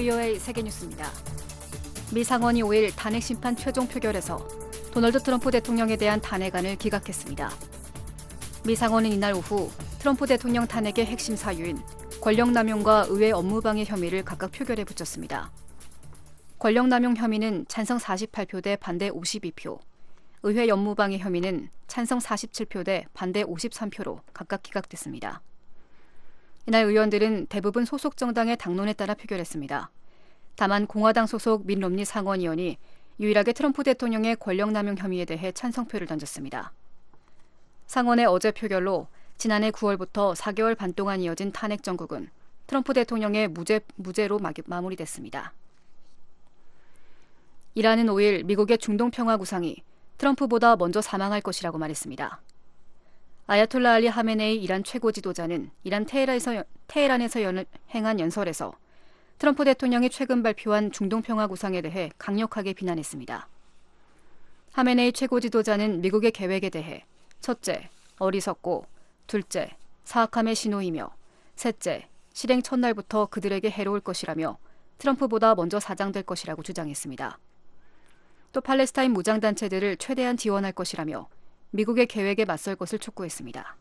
VOA 세계뉴스입니다. 미 상원이 5일 탄핵 심판 최종 표결에서 도널드 트럼프 대통령에 대한 탄핵안을 기각했습니다. 미 상원은 이날 오후 트럼프 대통령 탄핵의 핵심 사유인 권력남용과 의회 업무방해 혐의를 각각 표결에 붙였습니다. 권력남용 혐의는 찬성 48표 대 반대 52표, 의회 업무방해 혐의는 찬성 47표 대 반대 53표로 각각 기각됐습니다. 이날 의원들은 대부분 소속 정당의 당론에 따라 표결했습니다. 다만 공화당 소속 밋 롬니 상원의원이 유일하게 트럼프 대통령의 권력남용 혐의에 대해 찬성표를 던졌습니다. 상원의 어제 표결로 지난해 9월부터 4개월 반 동안 이어진 탄핵 정국은 트럼프 대통령의 무죄로 마무리됐습니다. 이란은 5일 미국의 중동평화구상이 트럼프보다 먼저 사망할 것이라고 말했습니다. 아야톨라 알리 하메네이 이란 최고 지도자는 이란 테헤란에서 행한 연설에서 트럼프 대통령이 최근 발표한 중동평화구상에 대해 강력하게 비난했습니다. 하메네이 최고 지도자는 미국의 계획에 대해 첫째, 어리석고 둘째, 사악함의 신호이며 셋째, 실행 첫날부터 그들에게 해로울 것이라며 트럼프보다 먼저 사장될 것이라고 주장했습니다. 또 팔레스타인 무장단체들을 최대한 지원할 것이라며 미국의 계획에 맞설 것을 촉구했습니다.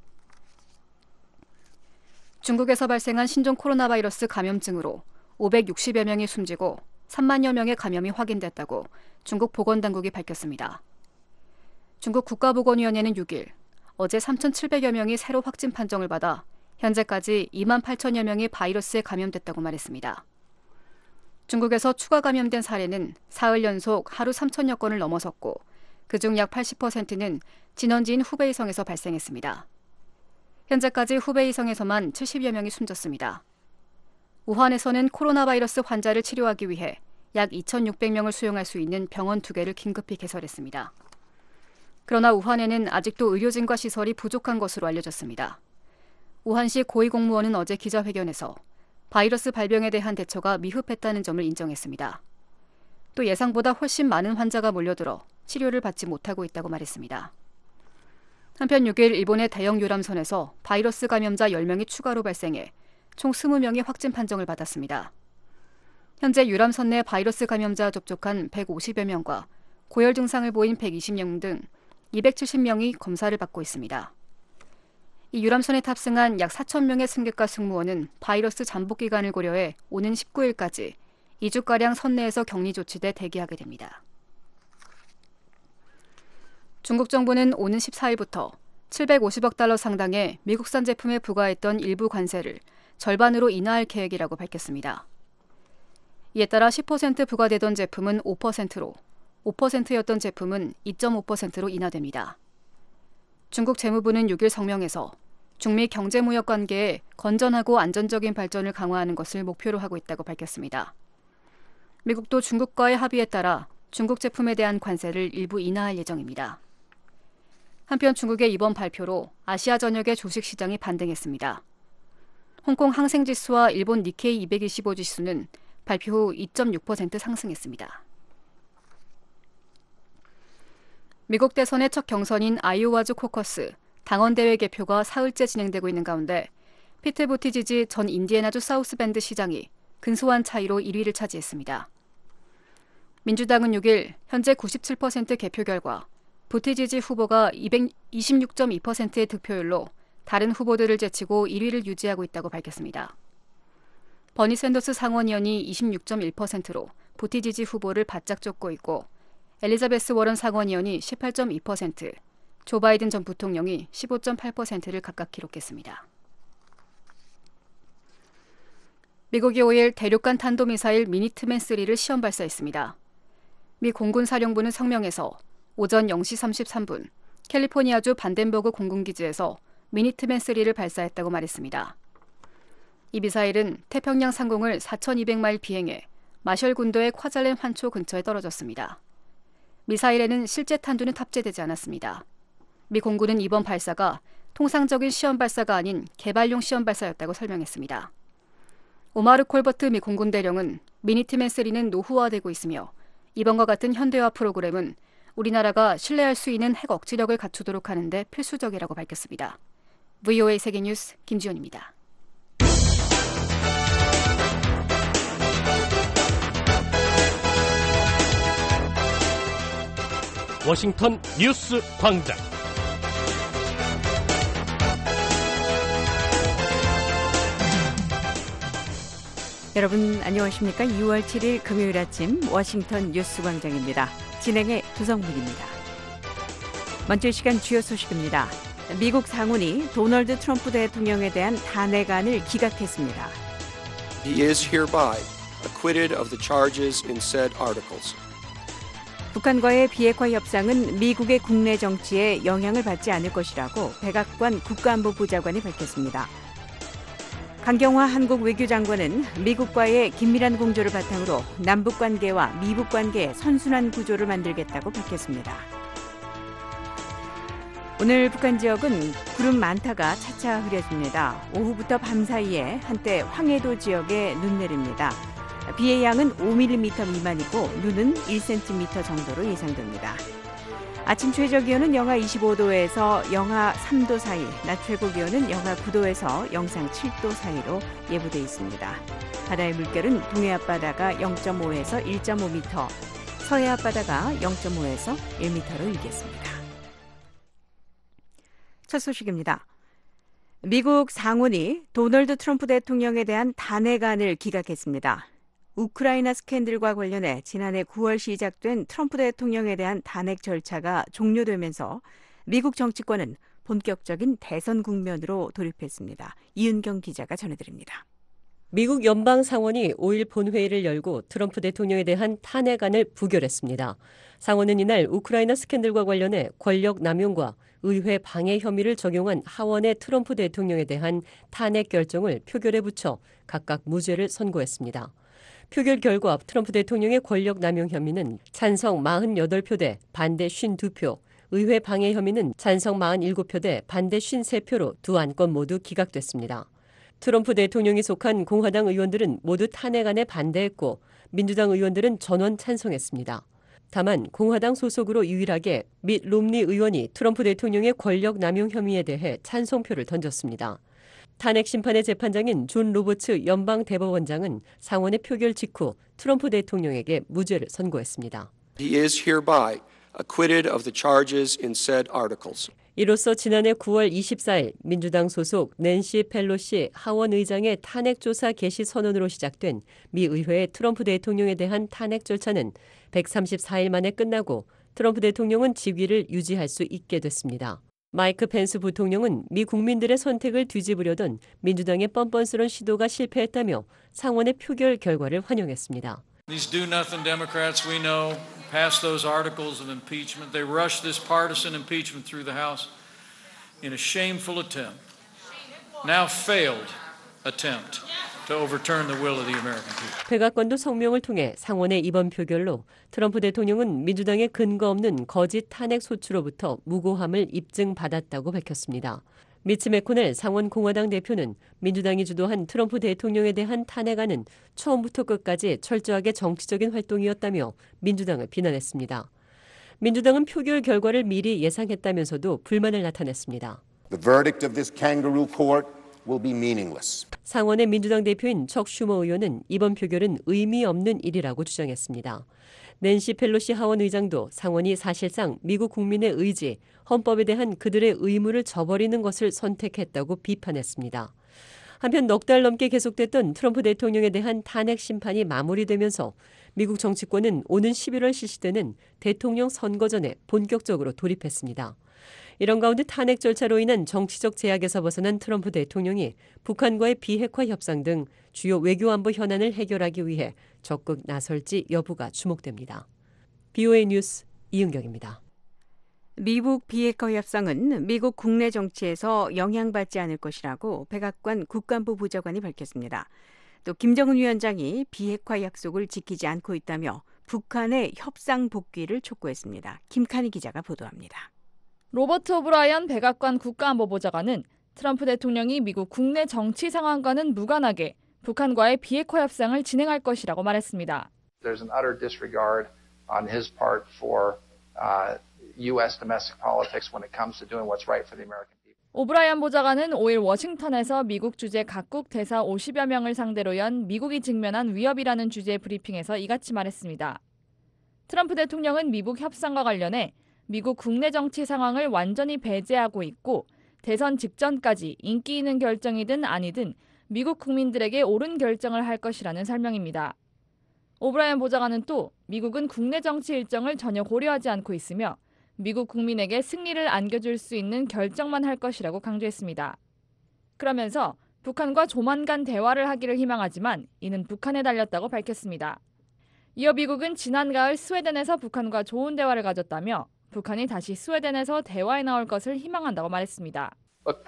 중국에서 발생한 신종 코로나 바이러스 감염증으로 560여 명이 숨지고 3만여 명의 감염이 확인됐다고 중국 보건당국이 밝혔습니다. 중국 국가보건위원회는 6일 어제 3,700여 명이 새로 확진 판정을 받아 현재까지 2만 8천여 명이 바이러스에 감염됐다고 말했습니다. 중국에서 추가 감염된 사례는 사흘 연속 하루 3천여 건을 넘어섰고 그중 약 80%는 진원지인 후베이성에서 발생했습니다. 현재까지 후베이성에서만 70여 명이 숨졌습니다. 우한에서는 코로나 바이러스 환자를 치료하기 위해 약 2,600명을 수용할 수 있는 병원 2개를 긴급히 개설했습니다. 그러나 우한에는 아직도 의료진과 시설이 부족한 것으로 알려졌습니다. 우한시 고위공무원은 어제 기자회견에서 바이러스 발병에 대한 대처가 미흡했다는 점을 인정했습니다. 또 예상보다 훨씬 많은 환자가 몰려들어 치료를 받지 못하고 있다고 말했습니다. 한편 6일 일본의 대형 유람선에서 바이러스 감염자 10명이 추가로 발생해 총 20명이 확진 판정을 받았습니다. 현재 유람선 내 바이러스 감염자 접촉한 150여 명과 고열 증상을 보인 120명 등 270명이 검사를 받고 있습니다. 이 유람선에 탑승한 약 4,000명의 승객과 승무원은 바이러스 잠복 기간을 고려해 오는 19일까지 2주가량 선내에서 격리 조치돼 대기하게 됩니다. 중국 정부는 오는 14일부터 750억 달러 상당의 미국산 제품에 부과했던 일부 관세를 절반으로 인하할 계획이라고 밝혔습니다. 이에 따라 10% 부과되던 제품은 5%로, 5%였던 제품은 2.5%로 인하됩니다. 중국 재무부는 6일 성명에서 중미 경제무역 관계의 건전하고 안전적인 발전을 강화하는 것을 목표로 하고 있다고 밝혔습니다. 미국도 중국과의 합의에 따라 중국 제품에 대한 관세를 일부 인하할 예정입니다. 한편 중국의 이번 발표로 아시아 전역의 주식시장이 반등했습니다. 홍콩 항생지수와 일본 니케이 225 지수는 발표 후 2.6% 상승했습니다. 미국 대선의 첫 경선인 아이오와주 코커스 당원대회 개표가 사흘째 진행되고 있는 가운데 피트 부티지지 전 인디애나주 사우스밴드 시장이 근소한 차이로 1위를 차지했습니다. 민주당은 6일 현재 97% 개표 결과 부티지지 후보가 26.2%의 득표율로 다른 후보들을 제치고 1위를 유지하고 있다고 밝혔습니다. 버니 샌더스 상원의원이 26.1%로 부티지지 후보를 바짝 쫓고 있고 엘리자베스 워런 상원의원이 18.2%, 조 바이든 전 부통령이 15.8%를 각각 기록했습니다. 미국이 5일 대륙간 탄도미사일 미니트맨3를 시험 발사했습니다. 미 공군사령부는 성명에서 오전 0시 33분 캘리포니아주 반덴버그 공군기지에서 미니트맨3를 발사했다고 말했습니다. 이 미사일은 태평양 상공을 4,200마일 비행해 마셜 군도의 콰잘렌 환초 근처에 떨어졌습니다. 미사일에는 실제 탄두는 탑재되지 않았습니다. 미 공군은 이번 발사가 통상적인 시험 발사가 아닌 개발용 시험 발사였다고 설명했습니다. 오마르 콜버트 미 공군 대령은 미니트맨3는 노후화되고 있으며 이번과 같은 현대화 프로그램은 우리나라가 신뢰할 수 있는 핵 억지력을 갖추도록 하는 데 필수적이라고 밝혔습니다. VOA 세계뉴스 김지연입니다. 워싱턴 뉴스 광장. 여러분 안녕하십니까? 2월 7일 금요일 아침 워싱턴 뉴스 광장입니다. 진행의 조성문입니다. 먼저 이 시간 주요 소식입니다. 미국 상원이 도널드 트럼프 대통령에 대한 탄핵안을 기각했습니다. He is hereby acquitted of the charges in said articles. 북한과의 비핵화 협상은 미국의 국내 정치에 영향을 받지 않을 것이라고 백악관 국가안보보좌관이 밝혔습니다. 강경화 한국 외교장관은 미국과의 긴밀한 공조를 바탕으로 남북관계와 미북관계의 선순환 구조를 만들겠다고 밝혔습니다. 오늘 북한 지역은 구름 많다가 차차 흐려집니다. 오후부터 밤 사이에 한때 황해도 지역에 눈 내립니다. 비의 양은 5mm 미만이고 눈은 1cm 정도로 예상됩니다. 아침 최저 기온은 영하 25도에서 영하 3도 사이, 낮 최고 기온은 영하 9도에서 영상 7도 사이로 예보돼 있습니다. 바다의 물결은 동해 앞바다가 0.5에서 1.5m, 서해 앞바다가 0.5에서 1m로 일겠습니다. 첫 소식입니다. 미국 상원이 도널드 트럼프 대통령에 대한 탄핵안을 기각했습니다. 우크라이나 스캔들과 관련해 지난해 9월 시작된 트럼프 대통령에 대한 탄핵 절차가 종료되면서 미국 정치권은 본격적인 대선 국면으로 돌입했습니다. 이은경 기자가 전해드립니다. 미국 연방 상원이 5일 본회의를 열고 트럼프 대통령에 대한 탄핵안을 부결했습니다. 상원은 이날 우크라이나 스캔들과 관련해 권력 남용과 의회 방해 혐의를 적용한 하원의 트럼프 대통령에 대한 탄핵 결정을 표결에 붙여 각각 무죄를 선고했습니다. 표결 결과 트럼프 대통령의 권력 남용 혐의는 찬성 48표 대 반대 52표, 의회 방해 혐의는 찬성 47표 대 반대 53표로 두 안건 모두 기각됐습니다. 트럼프 대통령이 속한 공화당 의원들은 모두 탄핵안에 반대했고 민주당 의원들은 전원 찬성했습니다. 다만 공화당 소속으로 유일하게 밋 롬니 의원이 트럼프 대통령의 권력 남용 혐의에 대해 찬성표를 던졌습니다. 탄핵 심판의 재판장인 존 로버츠 연방 대법원장은 상원의 표결 직후 트럼프 대통령에게 무죄를 선고했습니다. He is hereby acquitted of the charges in said articles. 이로써 지난해 9월 24일 민주당 소속 낸시 펠로시 하원 의장의 탄핵 조사 개시 선언으로 시작된 미 의회의 트럼프 대통령에 대한 탄핵 절차는 134일 만에 끝나고 트럼프 대통령은 직위를 유지할 수 있게 됐습니다. 마이크 펜스 부통령은 미 국민들의 선택을 뒤집으려던 민주당의 뻔뻔스런 시도가 실패했다며 상원의 표결 결과를 환영했습니다. These do-nothing Democrats we know passed those articles of impeachment. They rushed this partisan impeachment through the House in a shameful attempt, now failed attempt to overturn the will of the American people. 백악관도 성명을 통해 상원의 이번 표결로 트럼프 대통령은 민주당의 근거 없는 거짓 탄핵 소추로부터 무고함을 입증받았다고 밝혔습니다. 미치 매코넬 상원 공화당 대표는 민주당이 주도한 트럼프 대통령에 대한 탄핵안은 처음부터 끝까지 철저하게 정치적인 활동이었다며 민주당을 비난했습니다. 민주당은 표결 결과를 미리 예상했다면서도 불만을 나타냈습니다. The verdict of this kangaroo court will be meaningless. 상원의 민주당 대표인 척 슈머 의원은 이번 표결은 의미 없는 일이라고 주장했습니다. 낸시 펠로시 하원 의장도 상원이 사실상 미국 국민의 의지, 헌법에 대한 그들의 의무를 저버리는 것을 선택했다고 비판했습니다. 한편 넉 달 넘게 계속됐던 트럼프 대통령에 대한 탄핵 심판이 마무리되면서 미국 정치권은 오는 11월 실시되는 대통령 선거 전에 본격적으로 돌입했습니다. 이런 가운데 탄핵 절차로 인한 정치적 제약에서 벗어난 트럼프 대통령이 북한과의 비핵화 협상 등 주요 외교 안보 현안을 해결하기 위해 적극 나설지 여부가 주목됩니다. BOA 뉴스 이은경입니다. 미국 비핵화 협상은 미국 국내 정치에서 영향받지 않을 것이라고 백악관 국가안보 보좌관이 밝혔습니다. 또 김정은 위원장이 비핵화 약속을 지키지 않고 있다며 북한의 협상 복귀를 촉구했습니다. 김칸희 기자가 보도합니다. 로버트 오브라이언 백악관 국가안보보좌관은 트럼프 대통령이 미국 국내 정치 상황과는 무관하게 북한과의 비핵화 협상을 진행할 것이라고 말했습니다. There's an utter disregard on his part for U.S. domestic politics when it comes to doing what's right for the American people. 오브라이언 보좌관은 5일 워싱턴에서 미국 주재 각국 대사 50여 명을 상대로 연 미국이 직면한 위협이라는 주제의 브리핑에서 이같이 말했습니다. 트럼프 대통령은 미국 협상과 관련해 미국 국내 정치 상황을 완전히 배제하고 있고 대선 직전까지 인기 있는 결정이든 아니든 미국 국민들에게 옳은 결정을 할 것이라는 설명입니다. 오브라이언 보좌관은 또 미국은 국내 정치 일정을 전혀 고려하지 않고 있으며 미국 국민에게 승리를 안겨줄 수 있는 결정만 할 것이라고 강조했습니다. 그러면서 북한과 조만간 대화를 하기를 희망하지만 이는 북한에 달렸다고 밝혔습니다. 이어 미국은 지난 가을 스웨덴에서 북한과 좋은 대화를 가졌다며 북한이 다시 스웨덴에서 대화에 나올 것을 희망한다고 말했습니다. Look,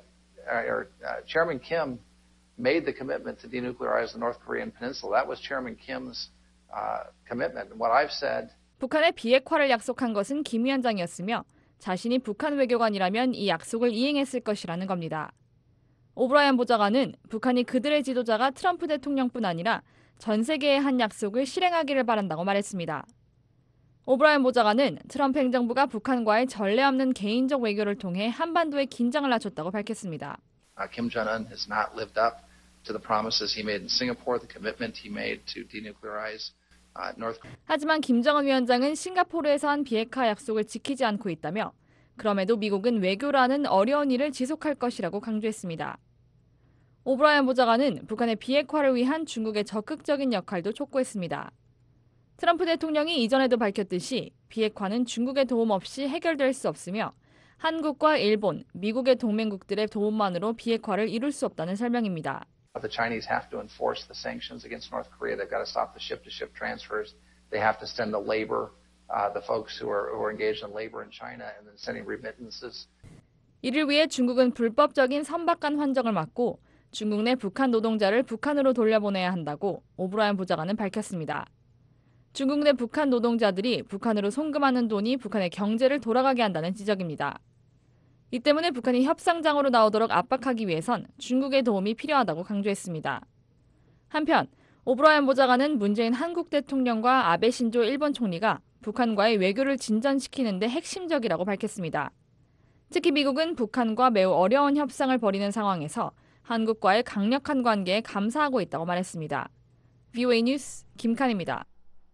Chairman Kim made the commitment to denuclearize the North Korean peninsula. That was Chairman Kim's commitment. And what I've said. 북한의 비핵화를 약속한 것은 김 위원장이었으며 자신이 북한 외교관이라면 이 약속을 이행했을 것이라는 겁니다. 오브라이언 보좌관은 북한이 그들의 지도자가 트럼프 대통령뿐 아니라 전 세계에 한 약속을 실행하기를 바란다고 말했습니다. 오브라이언 보좌관은 트럼프 행정부가 북한과의 전례 없는 개인적 외교를 통해 한반도의 긴장을 낮췄다고 밝혔습니다. Kim Jong-un has not lived up to the promises he made in Singapore, the commitment he made to denuclearize North Korea. 하지만 김정은 위원장은 싱가포르에서 한 비핵화 약속을 지키지 않고 있다며 그럼에도 미국은 외교라는 어려운 일을 지속할 것이라고 강조했습니다. 오브라이언 보좌관은 북한의 비핵화를 위한 중국의 적극적인 역할도 촉구했습니다. 트럼프 대통령이 이전에도 밝혔듯이 비핵화는 중국의 도움 없이 해결될 수 없으며 한국과 일본, 미국의 동맹국들의 도움만으로 비핵화를 이룰 수 없다는 설명입니다. The Chinese have to enforce the sanctions against North Korea. They've got to stop the ship-to-ship transfers. They have to send the labor, the folks who are engaged in labor in China, and then sending remittances. 이를 위해 중국은 불법적인 선박간 환정을 막고 중국 내 북한 노동자를 북한으로 돌려보내야 한다고 오브라이언 보좌관은 밝혔습니다. 중국 내 북한 노동자들이 북한으로 송금하는 돈이 북한의 경제를 돌아가게 한다는 지적입니다. 이 때문에 북한이 협상장으로 나오도록 압박하기 위해선 중국의 도움이 필요하다고 강조했습니다. 한편 오브라이언 보좌관은 문재인 한국 대통령과 아베 신조 일본 총리가 북한과의 외교를 진전시키는 데 핵심적이라고 밝혔습니다. 특히 미국은 북한과 매우 어려운 협상을 벌이는 상황에서 한국과의 강력한 관계에 감사하고 있다고 말했습니다. VOA 뉴스 김칸입니다.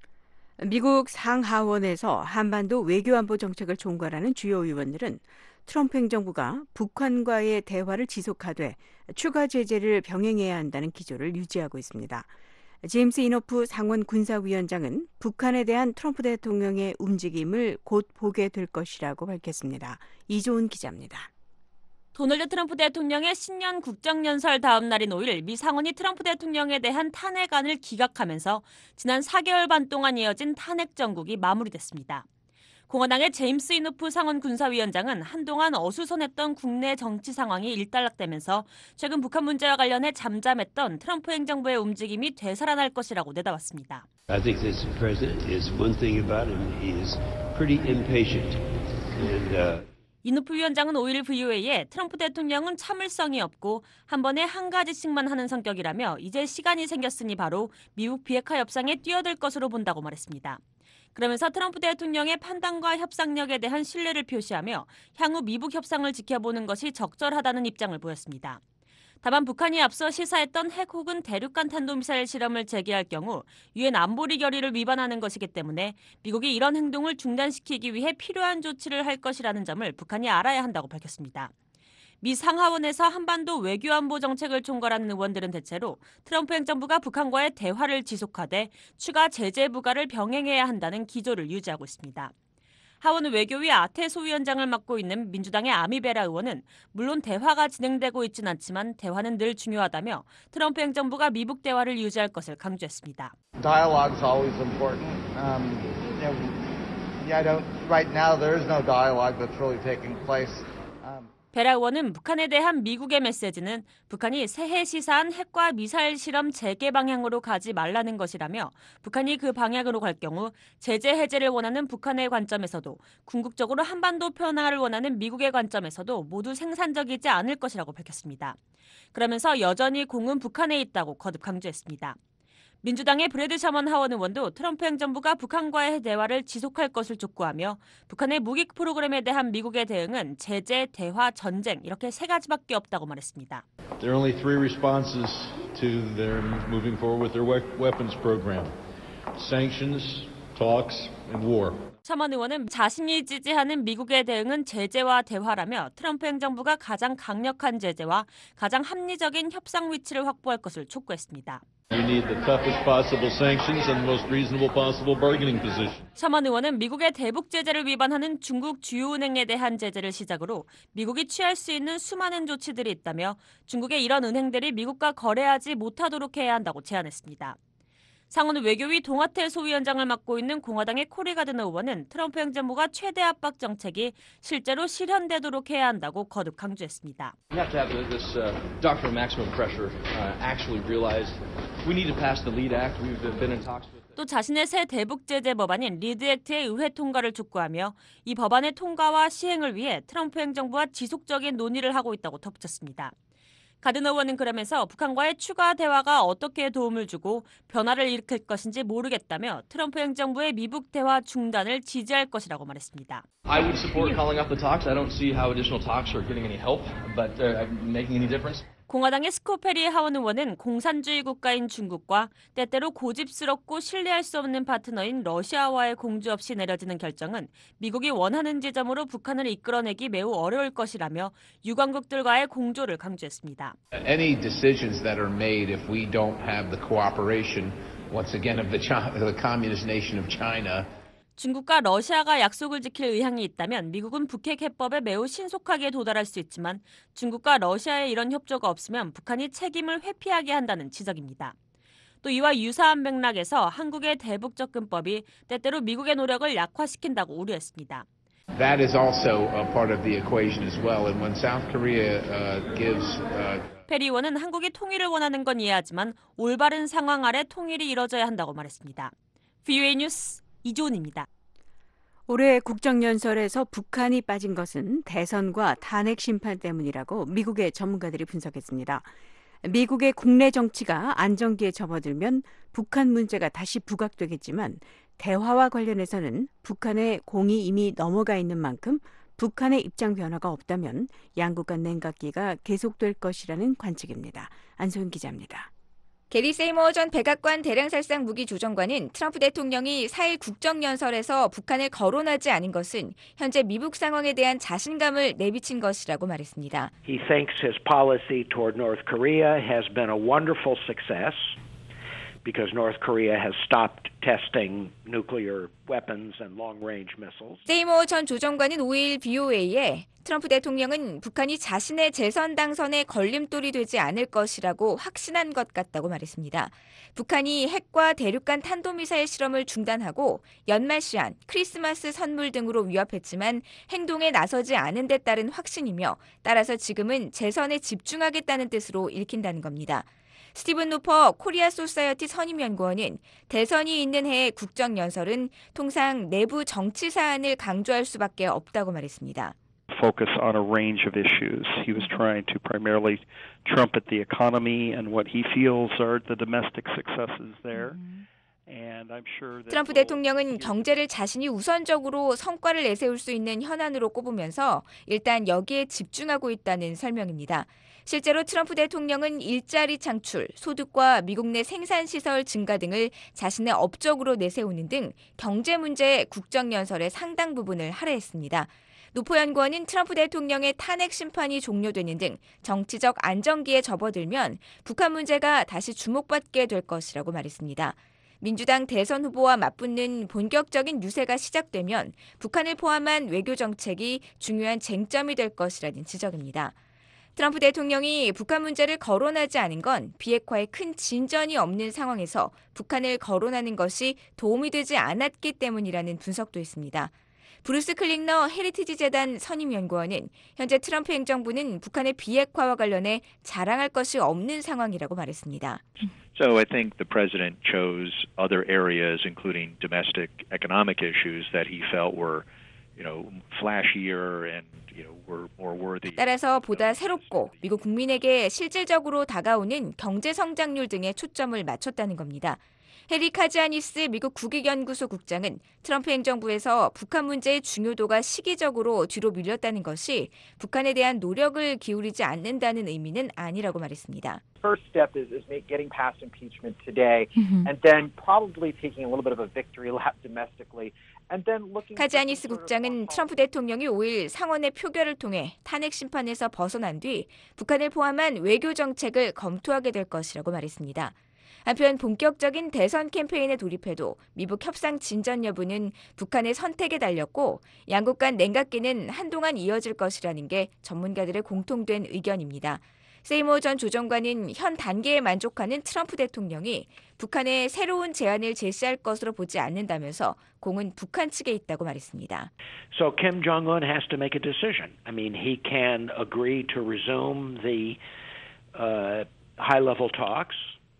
미국 상하원에서 한반도 외교안보 정책을 총괄하는 주요 의원들은 트럼프 행정부가 북한과의 대화를 지속하되 추가 제재를 병행해야 한다는 기조를 유지하고 있습니다. 제임스 이노프 상원 군사위원장은 북한에 대한 트럼프 대통령의 움직임을 곧 보게 될 것이라고 밝혔습니다. 이조은 기자입니다. 도널드 트럼프 대통령의 신년 국정연설 다음 날인 5일 미 상원이 트럼프 대통령에 대한 탄핵안을 기각하면서 지난 4개월 반 동안 이어진 탄핵 정국이 마무리됐습니다. 공화당의 제임스 이노프 상원 군사위원장은 한동안 어수선했던 국내 정치 상황이 일단락되면서 최근 북한 문제와 관련해 잠잠했던 트럼프 행정부의 움직임이 되살아날 것이라고 내다봤습니다. I think this president is one thing about him. He is pretty impatient. 이노프 위원장은 5일 VOA에 트럼프 대통령은 참을성이 없고 한 번에 한 가지씩만 하는 성격이라며 이제 시간이 생겼으니 바로 미국 비핵화 협상에 뛰어들 것으로 본다고 말했습니다. 그러면서 트럼프 대통령의 판단과 협상력에 대한 신뢰를 표시하며 향후 미북 협상을 지켜보는 것이 적절하다는 입장을 보였습니다. 다만 북한이 앞서 시사했던 핵 혹은 대륙간 탄도미사일 실험을 재개할 경우 유엔 안보리 결의를 위반하는 것이기 때문에 미국이 이런 행동을 중단시키기 위해 필요한 조치를 할 것이라는 점을 북한이 알아야 한다고 밝혔습니다. 미 상하원에서 한반도 외교안보 정책을 총괄하는 의원들은 대체로 트럼프 행정부가 북한과의 대화를 지속하되 추가 제재 부과를 병행해야 한다는 기조를 유지하고 있습니다. 하원 외교위 아태 소위원장을 맡고 있는 민주당의 아미베라 의원은 물론 대화가 진행되고 있진 않지만 대화는 늘 중요하다며 트럼프 행정부가 미북 대화를 유지할 것을 강조했습니다. Dialogue is always important. Right now there is no dialogue that's really taking place. 베라 의원은 북한에 대한 미국의 메시지는 북한이 새해 시사한 핵과 미사일 실험 재개 방향으로 가지 말라는 것이라며 북한이 그 방향으로 갈 경우 제재 해제를 원하는 북한의 관점에서도 궁극적으로 한반도 평화를 원하는 미국의 관점에서도 모두 생산적이지 않을 것이라고 밝혔습니다. 그러면서 여전히 공은 북한에 있다고 거듭 강조했습니다. 민주당의 브래드 셔먼 하원 의원도 트럼프 행정부가 북한과의 대화를 지속할 것을 촉구하며 북한의 무기 프로그램에 대한 미국의 대응은 제재, 대화, 전쟁 이렇게 세 가지밖에 없다고 말했습니다. There are only three responses to their moving forward with their weapons program: sanctions, talks, and war. 샤먼 의원은 자신이 지지하는 미국의 대응은 제재와 대화라며 트럼프 행정부가 가장 강력한 제재와 가장 합리적인 협상 위치를 확보할 것을 촉구했습니다. We need the toughest possible sanctions and the most reasonable possible bargaining position. 샤먼 의원은 미국의 대북 제재를 위반하는 중국 주요 은행에 대한 제재를 시작으로 미국이 취할 수 있는 수많은 조치들이 있다며 중국의 이런 은행들이 미국과 거래하지 못하도록 해야 한다고 제안했습니다. 상원 외교위 동아태 소위원장을 맡고 있는 공화당의 코리 가드너 의원은 트럼프 행정부가 최대 압박 정책이 실제로 실현되도록 해야 한다고 거듭 강조했습니다. We have to have this doctrine of maximum pressure actually realized. We need to pass the LEAD Act. We've been in talks with. 또 자신의 새 대북 제재 법안인 리드 액트의 의회 통과를 촉구하며 이 법안의 통과와 시행을 위해 트럼프 행정부와 지속적인 논의를 하고 있다고 덧붙였습니다. 가드너 의원은 그러면서 북한과의 추가 대화가 어떻게 도움을 주고 변화를 일으킬 것인지 모르겠다며 트럼프 행정부의 미북 대화 중단을 지지할 것이라고 말했습니다. I would support calling up the talks. I don't see how additional talks are getting any help, but making any difference. 공화당의 스콧 페리 하원 의원은 공산주의 국가인 중국과 때때로 고집스럽고 신뢰할 수 없는 파트너인 러시아와의 공조 없이 내려지는 결정은 미국이 원하는 지점으로 북한을 이끌어내기 매우 어려울 것이라며 유관국들과의 공조를 강조했습니다. Any decisions that are made if we don't have the cooperation once again of the communist nation of China. 중국과 러시아가 약속을 지킬 의향이 있다면 미국은 북핵 해법에 매우 신속하게 도달할 수 있지만 중국과 러시아의 이런 협조가 없으면 북한이 책임을 회피하게 한다는 지적입니다. 또 이와 유사한 맥락에서 한국의 대북 접근법이 때때로 미국의 노력을 약화시킨다고 우려했습니다. That is also a part of the equation as well. And when South Korea gives 페리 의원은 한국이 통일을 원하는 건 이해하지만 올바른 상황 아래 통일이 이뤄져야 한다고 말했습니다. VOA 뉴스 이조은입니다. 올해 국정연설에서 북한이 빠진 것은 대선과 탄핵 심판 때문이라고 미국의 전문가들이 분석했습니다. 미국의 국내 정치가 안정기에 접어들면 북한 문제가 다시 부각되겠지만 대화와 관련해서는 북한의 공이 이미 넘어가 있는 만큼 북한의 입장 변화가 없다면 양국 간 냉각기가 계속될 것이라는 관측입니다. 안소연 기자입니다. 게리 세이머 전 백악관 대량살상 무기조정관은 트럼프 대통령이 4일 국정연설에서 북한을 거론하지 않은 것은 현재 미북 상황에 대한 자신감을 내비친 것이라고 말했습니다. He thinks his policy toward North Korea has been a wonderful success because North Korea has stopped testing nuclear weapons and long-range missiles. 세이머 전 조정관은 5일 BOA에 트럼프 대통령은 북한이 자신의 재선 당선에 걸림돌이 되지 않을 것이라고 확신한 것 같다고 말했습니다. 북한이 핵과 대륙간 탄도미사일 실험을 중단하고 연말 시한, 크리스마스 선물 등으로 위협했지만 행동에 나서지 않은 데 따른 확신이며 따라서 지금은 재선에 집중하겠다는 뜻으로 읽힌다는 겁니다. 스티븐 노퍼 코리아 소사이어티 선임연구원은 대선이 있는 해의 국정연설은 통상 내부 정치 사안을 강조할 수밖에 없다고 말했습니다. Focus on a range of issues. He was trying to primarily trumpet the economy and what he feels are the domestic successes there. 트럼프 대통령은 경제를 자신이 우선적으로 성과를 내세울 수 있는 현안으로 꼽으면서 일단 여기에 집중하고 있다는 설명입니다. 실제로 트럼프 대통령은 일자리 창출, 소득과 미국 내 생산시설 증가 등을 자신의 업적으로 내세우는 등 경제 문제의 국정연설의 상당 부분을 할애했습니다. 노포 연구원은 트럼프 대통령의 탄핵 심판이 종료되는 등 정치적 안정기에 접어들면 북한 문제가 다시 주목받게 될 것이라고 말했습니다. 민주당 대선 후보와 맞붙는 본격적인 유세가 시작되면 북한을 포함한 외교 정책이 중요한 쟁점이 될 것이라는 지적입니다. 트럼프 대통령이 북한 문제를 거론하지 않은 건 비핵화에 큰 진전이 없는 상황에서 북한을 거론하는 것이 도움이 되지 않았기 때문이라는 분석도 있습니다. 브루스 클링너 헤리티지 재단 선임연구원은 현재 트럼프 행정부는 북한의 비핵화와 관련해 자랑할 것이 없는 상황이라고 말했습니다. So I think the president chose other areas, including domestic economic issues that he felt were, flashier and, were more worthy. 따라서 보다 새롭고 미국 국민에게 실질적으로 다가오는 경제 성장률 등에 초점을 맞췄다는 겁니다. 해리 카지아니스 미국 국익연구소 국장은 트럼프 행정부에서 북한 문제의 중요도가 시기적으로 뒤로 밀렸다는 것이 북한에 대한 노력을 기울이지 않는다는 의미는 아니라고 말했습니다. First step is getting past impeachment today, and then probably taking a little bit of a victory lap domestically 카지아니스 국장은 트럼프 대통령이 5일 상원의 표결을 통해 탄핵 심판에서 벗어난 뒤 북한을 포함한 외교 정책을 검토하게 될 것이라고 말했습니다. 한편 본격적인 대선 캠페인에 돌입해도 미북 협상 진전 여부는 북한의 선택에 달렸고 양국 간 냉각기는 한동안 이어질 것이라는 게 전문가들의 공통된 의견입니다. 세이모 전 조정관은 현 단계에 만족하는 트럼프 대통령이 북한에 새로운 제안을 제시할 것으로 보지 않는다면서 공은 북한 측에 있다고 말했습니다. So Kim Jong-un has to make a decision. I mean, he can agree to resume the high-level talks.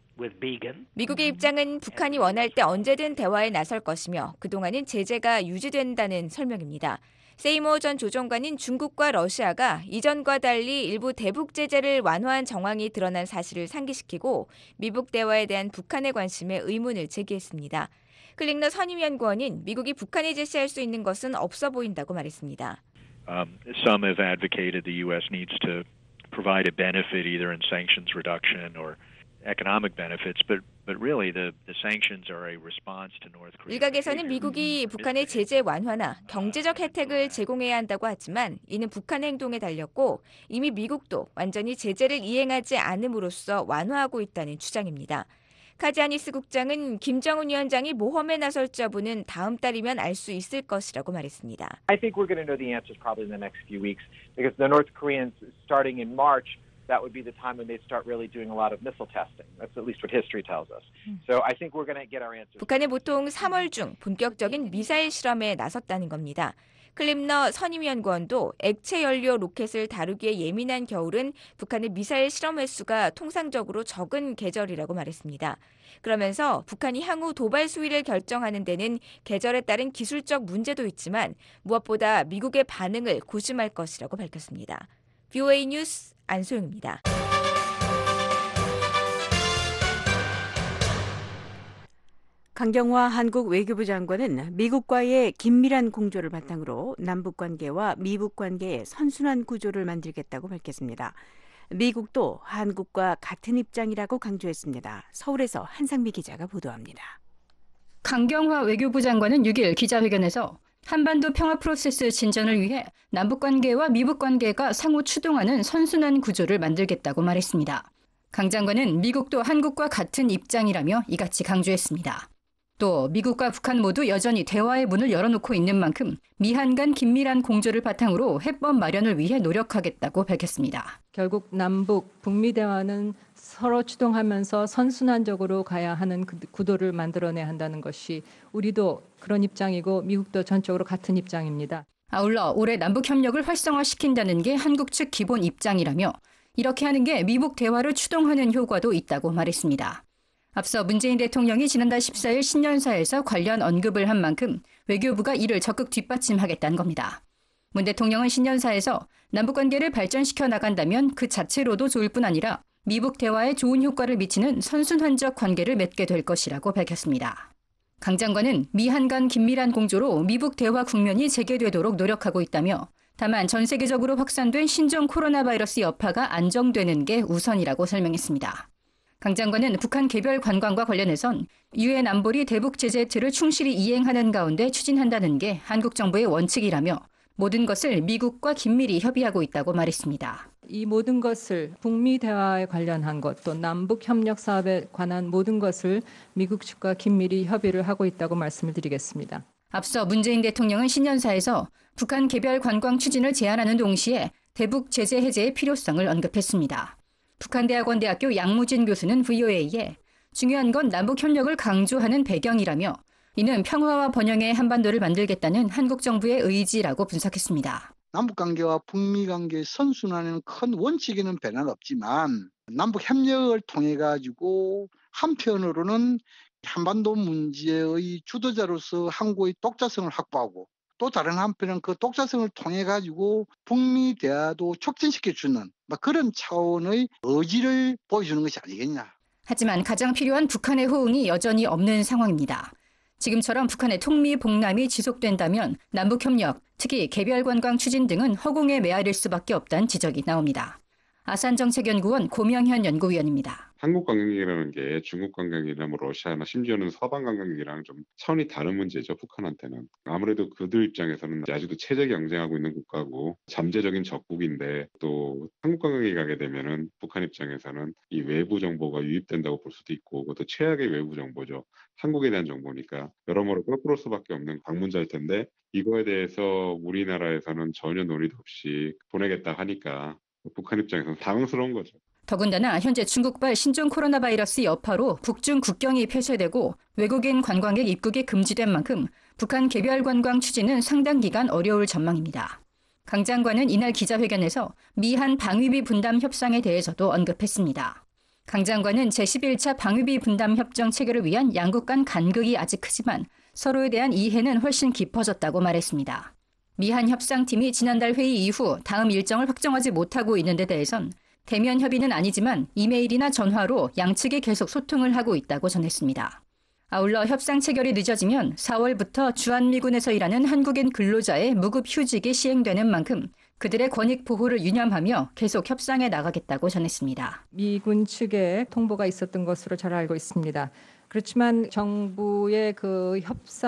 미국의 입장은 북한이 원할 때 언제든 대화에 나설 것이며 그동안은 제재가 유지된다는 설명입니다. 세이모 전 조정관은 중국과 러시아가 이전과 달리 일부 대북 제재를 완화한 정황이 드러난 사실을 상기시키고 미북 대화에 대한 북한의 관심에 의문을 제기했습니다. 클링너 선임연구원은 미국이 북한에 제시할 수 있는 것은 없어 보인다고 말했습니다. Some have advocated the U.S. needs to provide a benefit either in sanctions reduction or economic benefits, but really the sanctions are a response to North Korea. 일각에서는 미국이 북한의 제재 완화나 경제적 혜택을 제공해야 한다고 하지만 이는 북한의 행동에 달렸고 이미 미국도 완전히 제재를 이행하지 않음으로써 완화하고 있다는 주장입니다. 카지아니스 국장은 김정은 위원장이 모험에 나설지 여부는 다음 달이면 알 수 있을 것이라고 말했습니다. I think we're going to know the answers probably in the next few weeks because the North Koreans starting in March that would be the time when they start really doing a lot of missile testing. That's at least what history tells us. So I think we're going to get our answers. 북한은 보통 3월 중 본격적인 미사일 실험에 나섰다는 겁니다. 클림너 선임연구원도 액체 연료 로켓을 다루기에 예민한 겨울은 북한의 미사일 실험 횟수가 통상적으로 적은 계절이라고 말했습니다. 그러면서 북한이 향후 도발 수위를 결정하는 데는 계절에 따른 기술적 문제도 있지만 무엇보다 미국의 반응을 고심할 것이라고 밝혔습니다. VOA 뉴스 안소영입니다. 강경화 한국 외교부 장관은 미국과의 긴밀한 공조를 바탕으로 남북 관계와 미북 관계의 선순환 구조를 만들겠다고 밝혔습니다. 미국도 한국과 같은 입장이라고 강조했습니다. 서울에서 한상미 기자가 보도합니다. 강경화 외교부 장관은 6일 기자회견에서 한반도 평화 프로세스 진전을 위해 남북 관계와 미북 관계가 상호 추동하는 선순환 구조를 만들겠다고 말했습니다. 강 장관은 미국도 한국과 같은 입장이라며 이같이 강조했습니다. 또 미국과 북한 모두 여전히 대화의 문을 열어놓고 있는 만큼 미한 간 긴밀한 공조를 바탕으로 해법 마련을 위해 노력하겠다고 밝혔습니다. 결국 남북, 북미 대화는 서로 추동하면서 선순환적으로 가야 하는 구도를 만들어내야 한다는 것이 우리도 그런 입장이고 미국도 전적으로 같은 입장입니다. 아울러 올해 남북 협력을 활성화시킨다는 게 한국 측 기본 입장이라며 이렇게 하는 게 미북 대화를 추동하는 효과도 있다고 말했습니다. 앞서 문재인 대통령이 지난달 14일 신년사에서 관련 언급을 한 만큼 외교부가 이를 적극 뒷받침하겠다는 겁니다. 문 대통령은 신년사에서 남북관계를 발전시켜 나간다면 그 자체로도 좋을 뿐 아니라 미북 대화에 좋은 효과를 미치는 선순환적 관계를 맺게 될 것이라고 밝혔습니다. 강 장관은 미한 간 긴밀한 공조로 미북 대화 국면이 재개되도록 노력하고 있다며 다만 전 세계적으로 확산된 신종 코로나 바이러스 여파가 안정되는 게 우선이라고 설명했습니다. 강 장관은 북한 개별 관광과 관련해선 유엔 안보리 대북 제재 틀을 충실히 이행하는 가운데 추진한다는 게 한국 정부의 원칙이라며 모든 것을 미국과 긴밀히 협의하고 있다고 말했습니다. 이 모든 것을 북미 대화에 관련한 것, 또 남북 협력 사업에 관한 모든 것을 미국 측과 긴밀히 협의를 하고 있다고 말씀을 드리겠습니다. 앞서 문재인 대통령은 신년사에서 북한 개별 관광 추진을 제안하는 동시에 대북 제재 해제의 필요성을 언급했습니다. 북한대학원대학교 양무진 교수는 VOA에 중요한 건 남북 협력을 강조하는 배경이라며 이는 평화와 번영의 한반도를 만들겠다는 한국 정부의 의지라고 분석했습니다. 남북관계와 북미관계의 선순환에는 큰 원칙에는 변화는 없지만 남북협력을 통해 가지고 한편으로는 한반도 문제의 주도자로서 한국의 독자성을 확보하고 또 다른 한편은 그 독자성을 통해 가지고 북미 대화도 촉진시켜주는 그런 차원의 의지를 보여주는 것이 아니겠냐. 하지만 가장 필요한 북한의 호응이 여전히 없는 상황입니다. 지금처럼 북한의 통미봉남이 지속된다면 남북협력, 특히 개별관광 추진 등은 허공에 메아릴 수밖에 없다는 지적이 나옵니다. 아산정책연구원 고명현 연구위원입니다. 한국 관광객이라는 게 중국 관광객이나 러시아나 심지어는 서방 관광객이랑 좀 차원이 다른 문제죠. 북한한테는. 아무래도 그들 입장에서는 아직도 체제 경쟁하고 있는 국가고 잠재적인 적국인데 또 한국 관광객이 가게 되면은 북한 입장에서는 이 외부 정보가 유입된다고 볼 수도 있고 그것도 최악의 외부 정보죠. 한국에 대한 정보니까 여러모로 꿀꿀할 수밖에 없는 방문자일 텐데 이거에 대해서 우리나라에서는 전혀 논의도 없이 보내겠다 하니까 북한 입장에서는 당황스러운 거죠. 더군다나 현재 중국발 신종 코로나 바이러스 여파로 북중 국경이 폐쇄되고 외국인 관광객 입국이 금지된 만큼 북한 개별 관광 추진은 상당 기간 어려울 전망입니다. 강 장관은 이날 기자회견에서 미한 방위비 분담 협상에 대해서도 언급했습니다. 강 장관은 제11차 방위비 분담 협정 체결을 위한 양국 간 간극이 아직 크지만 서로에 대한 이해는 훨씬 깊어졌다고 말했습니다. 미한 협상팀이 지난달 회의 이후 다음 일정을 확정하지 못하고 있는 데 대해선 대면 협의는 아니지만 이메일이나 전화로 양측이 계속 소통을 하고 있다고 전했습니다. 아울러 협상 체결이 늦어지면 4월부터 주한미군에서 일하는 한국인 근로자의 무급 휴직이 시행되는 만큼 그들의 권익 보호를 유념하며 계속 협상에 나가겠다고 전했습니다. 미군 측에 통보가 있었던 것으로 잘 알고 있습니다. 그렇지만 정부의 그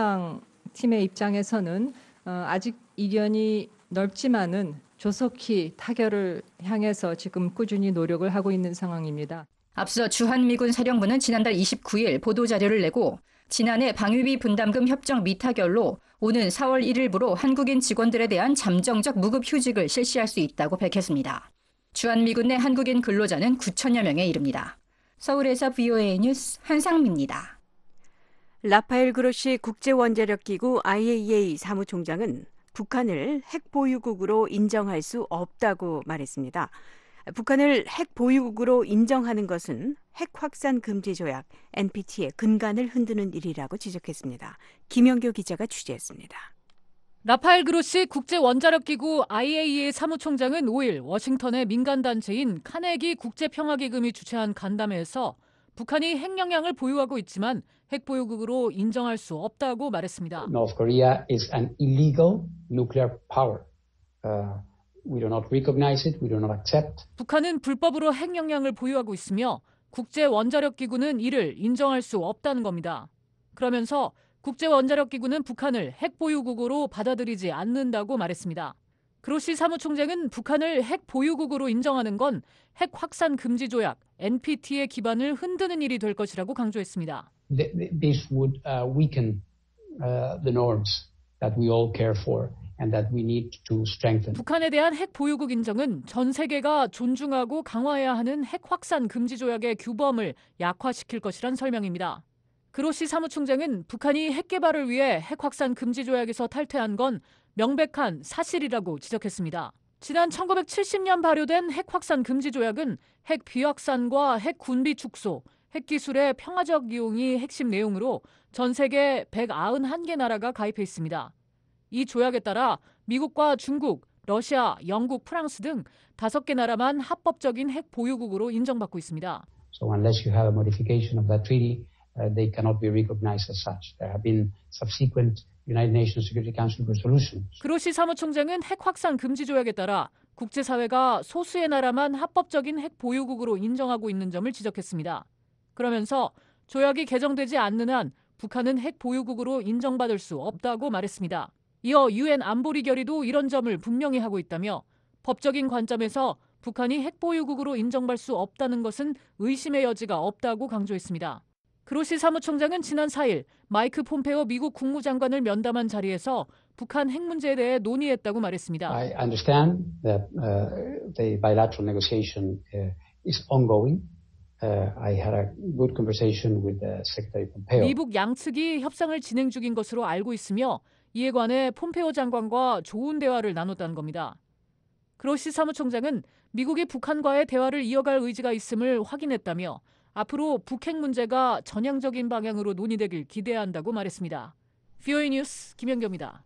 협상팀의 입장에서는 아직 이견이 넓지만은 조속히 타결을 향해서 지금 꾸준히 노력을 하고 있는 상황입니다. 앞서 주한미군 사령부는 지난달 29일 보도자료를 내고 지난해 방위비 분담금 협정 미타결로 오는 4월 1일부로 한국인 직원들에 대한 잠정적 무급 휴직을 실시할 수 있다고 밝혔습니다. 주한미군 내 한국인 근로자는 9천여 명에 이릅니다. 서울에서 VOA 뉴스 한상미입니다. 라파엘 그로시 국제원자력기구 IAEA 사무총장은 북한을 핵보유국으로 인정할 수 없다고 말했습니다. 북한을 핵보유국으로 인정하는 것은 핵확산 금지 조약 NPT의 근간을 흔드는 일이라고 지적했습니다. 김영교 기자가 취재했습니다. 라파엘 그로시 국제원자력기구 IAEA 사무총장은 5일 워싱턴의 민간단체인 카네기 국제평화기금이 주최한 간담회에서 북한이 핵역량을 보유하고 있지만 핵보유국으로 인정할 수 없다고 말했습니다. North Korea is an illegal nuclear power. We do not recognize it. We do not accept. 북한은 불법으로 핵역량을 보유하고 있으며 국제원자력기구는 이를 인정할 수 없다는 겁니다. 그러면서 국제원자력기구는 북한을 핵보유국으로 받아들이지 않는다고 말했습니다. 그로시 사무총장은 북한을 핵보유국으로 인정하는 건 핵확산 금지 조약 NPT의 기반을 흔드는 일이 될 것이라고 강조했습니다. This would weaken the norms that we all care for and that we need to strengthen. 북한에 대한 핵보유국 인정은 전 세계가 존중하고 강화해야 하는 핵확산 금지 조약의 규범을 약화시킬 것이란 설명입니다. 그로시 사무총장은 북한이 핵개발을 위해 핵확산 금지 조약에서 탈퇴한 건 명백한 사실이라고 지적했습니다. 지난 1970년 발효된 핵확산 금지 조약은 핵 비확산과 핵 군비 축소, 핵기술의 평화적 이용이 핵심 내용으로 전 세계 191개 나라가 가입해 있습니다. 이 조약에 따라 미국과 중국, 러시아, 영국, 프랑스 등 5개 나라만 합법적인 핵 보유국으로 인정받고 있습니다. So unless you have a modification of that treaty, they cannot be recognized as such. There have been subsequent United Nations Security Council resolutions. 그로시 사무총장은 핵 확산 금지 조약에 따라 국제사회가 소수의 나라만 합법적인 핵 보유국으로 인정하고 있는 점을 지적했습니다. 그러면서 조약이 개정되지 않는 한 북한은 핵 보유국으로 인정받을 수 없다고 말했습니다. 이어 UN 안보리 결의도 이런 점을 분명히 하고 있다며 법적인 관점에서 북한이 핵 보유국으로 인정받을 수 없다는 것은 의심의 여지가 없다고 강조했습니다. 그로시 사무총장은 지난 4일 마이크 폼페오 미국 국무장관을 면담한 자리에서 북한 핵 문제에 대해 논의했다고 말했습니다. I understand that the bilateral negotiation is ongoing. I had a good conversation with Secretary Pompeo. 미북 양측이 협상을 진행 중인 것으로 알고 있으며 이에 관해 폼페오 장관과 좋은 대화를 나눴다는 겁니다. 그로시 사무총장은 미국이 북한과의 대화를 이어갈 의지가 있음을 확인했다며 앞으로 북핵 문제가 전향적인 방향으로 논의되길 기대한다고 말했습니다. VOA 뉴스 김연경입니다.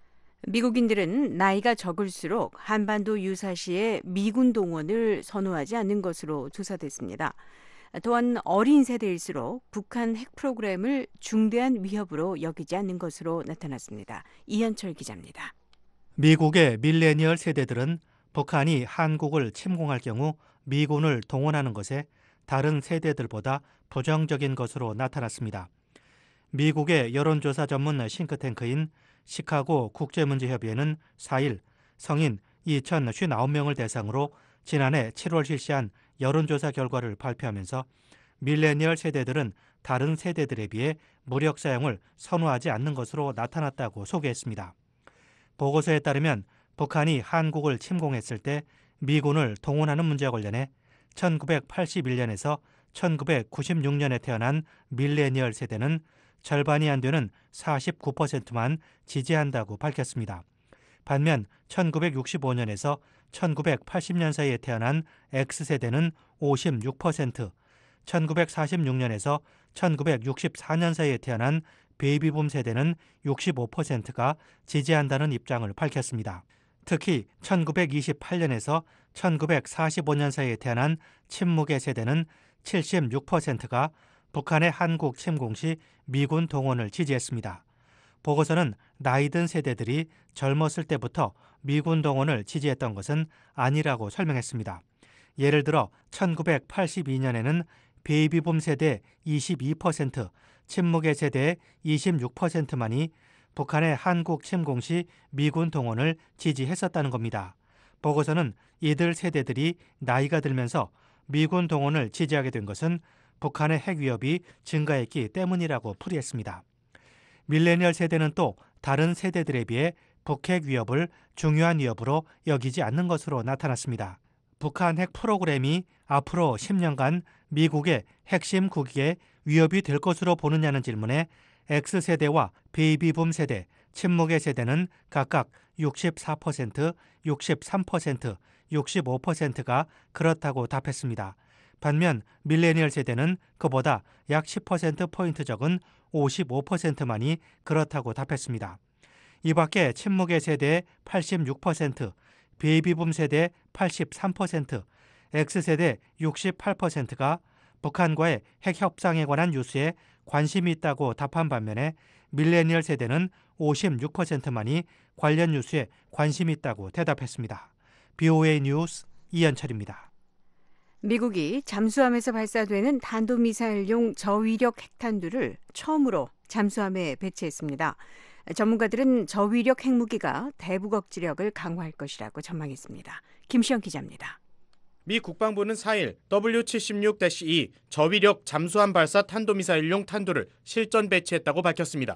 미국인들은 나이가 적을수록 한반도 유사시에 미군 동원을 선호하지 않는 것으로 조사됐습니다. 또한 어린 세대일수록 북한 핵 프로그램을 중대한 위협으로 여기지 않는 것으로 나타났습니다. 이현철 기자입니다. 미국의 밀레니얼 세대들은 북한이 한국을 침공할 경우 미군을 동원하는 것에 다른 세대들보다 부정적인 것으로 나타났습니다. 미국의 여론조사 전문 싱크탱크인 시카고 국제문제협의회는 4일 성인 2,059명을 대상으로 지난해 7월 실시한 여론조사 결과를 발표하면서 밀레니얼 세대들은 다른 세대들에 비해 무력 사용을 선호하지 않는 것으로 나타났다고 소개했습니다. 보고서에 따르면 북한이 한국을 침공했을 때 미군을 동원하는 문제와 관련해 1981년에서 1996년에 태어난 밀레니얼 세대는 절반이 안 되는 49%만 지지한다고 밝혔습니다. 반면 1965년에서 1980년 사이에 태어난 X세대는 56%, 1946년에서 1964년 사이에 태어난 베이비붐 세대는 65%가 지지한다는 입장을 밝혔습니다. 특히 1928년에서 1945년 사이에 태어난 친무계 세대는 76%가 북한의 한국 침공 시 미군 동원을 지지했습니다. 보고서는 나이 든 세대들이 젊었을 때부터 미군 동원을 지지했던 것은 아니라고 설명했습니다. 예를 들어 1982년에는 베이비붐 세대 22%, 친무계 세대의 26%만이 북한의 한국 침공 시 미군 동원을 지지했었다는 겁니다. 보고서는 이들 세대들이 나이가 들면서 미군 동원을 지지하게 된 것은 북한의 핵 위협이 증가했기 때문이라고 풀이했습니다. 밀레니얼 세대는 또 다른 세대들에 비해 북핵 위협을 중요한 위협으로 여기지 않는 것으로 나타났습니다. 북한 핵 프로그램이 앞으로 10년간 미국의 핵심 국익에 위협이 될 것으로 보느냐는 질문에 X세대와 베이비붐 세대, 친무계 세대는 각각 64%, 63%, 65%가 그렇다고 답했습니다. 반면 밀레니얼 세대는 그보다 약 10%포인트 적은 55%만이 그렇다고 답했습니다. 이 밖에 친무계 세대의 86%, 베이비붐 세대의 83%, X세대 68%가 북한과의 핵 협상에 관한 뉴스에 관심이 있다고 답한 반면에 밀레니얼 세대는 56%만이 관련 뉴스에 관심이 있다고 대답했습니다. BOA 뉴스 이현철입니다. 미국이 잠수함에서 발사되는 탄도미사일용 저위력 핵탄두를 처음으로 잠수함에 배치했습니다. 전문가들은 저위력 핵무기가 대북 억지력을 강화할 것이라고 전망했습니다. 김시영 기자입니다. 미 국방부는 4일 W-76-2 저위력 잠수함 발사 탄도미사일용 탄두를 실전 배치했다고 밝혔습니다.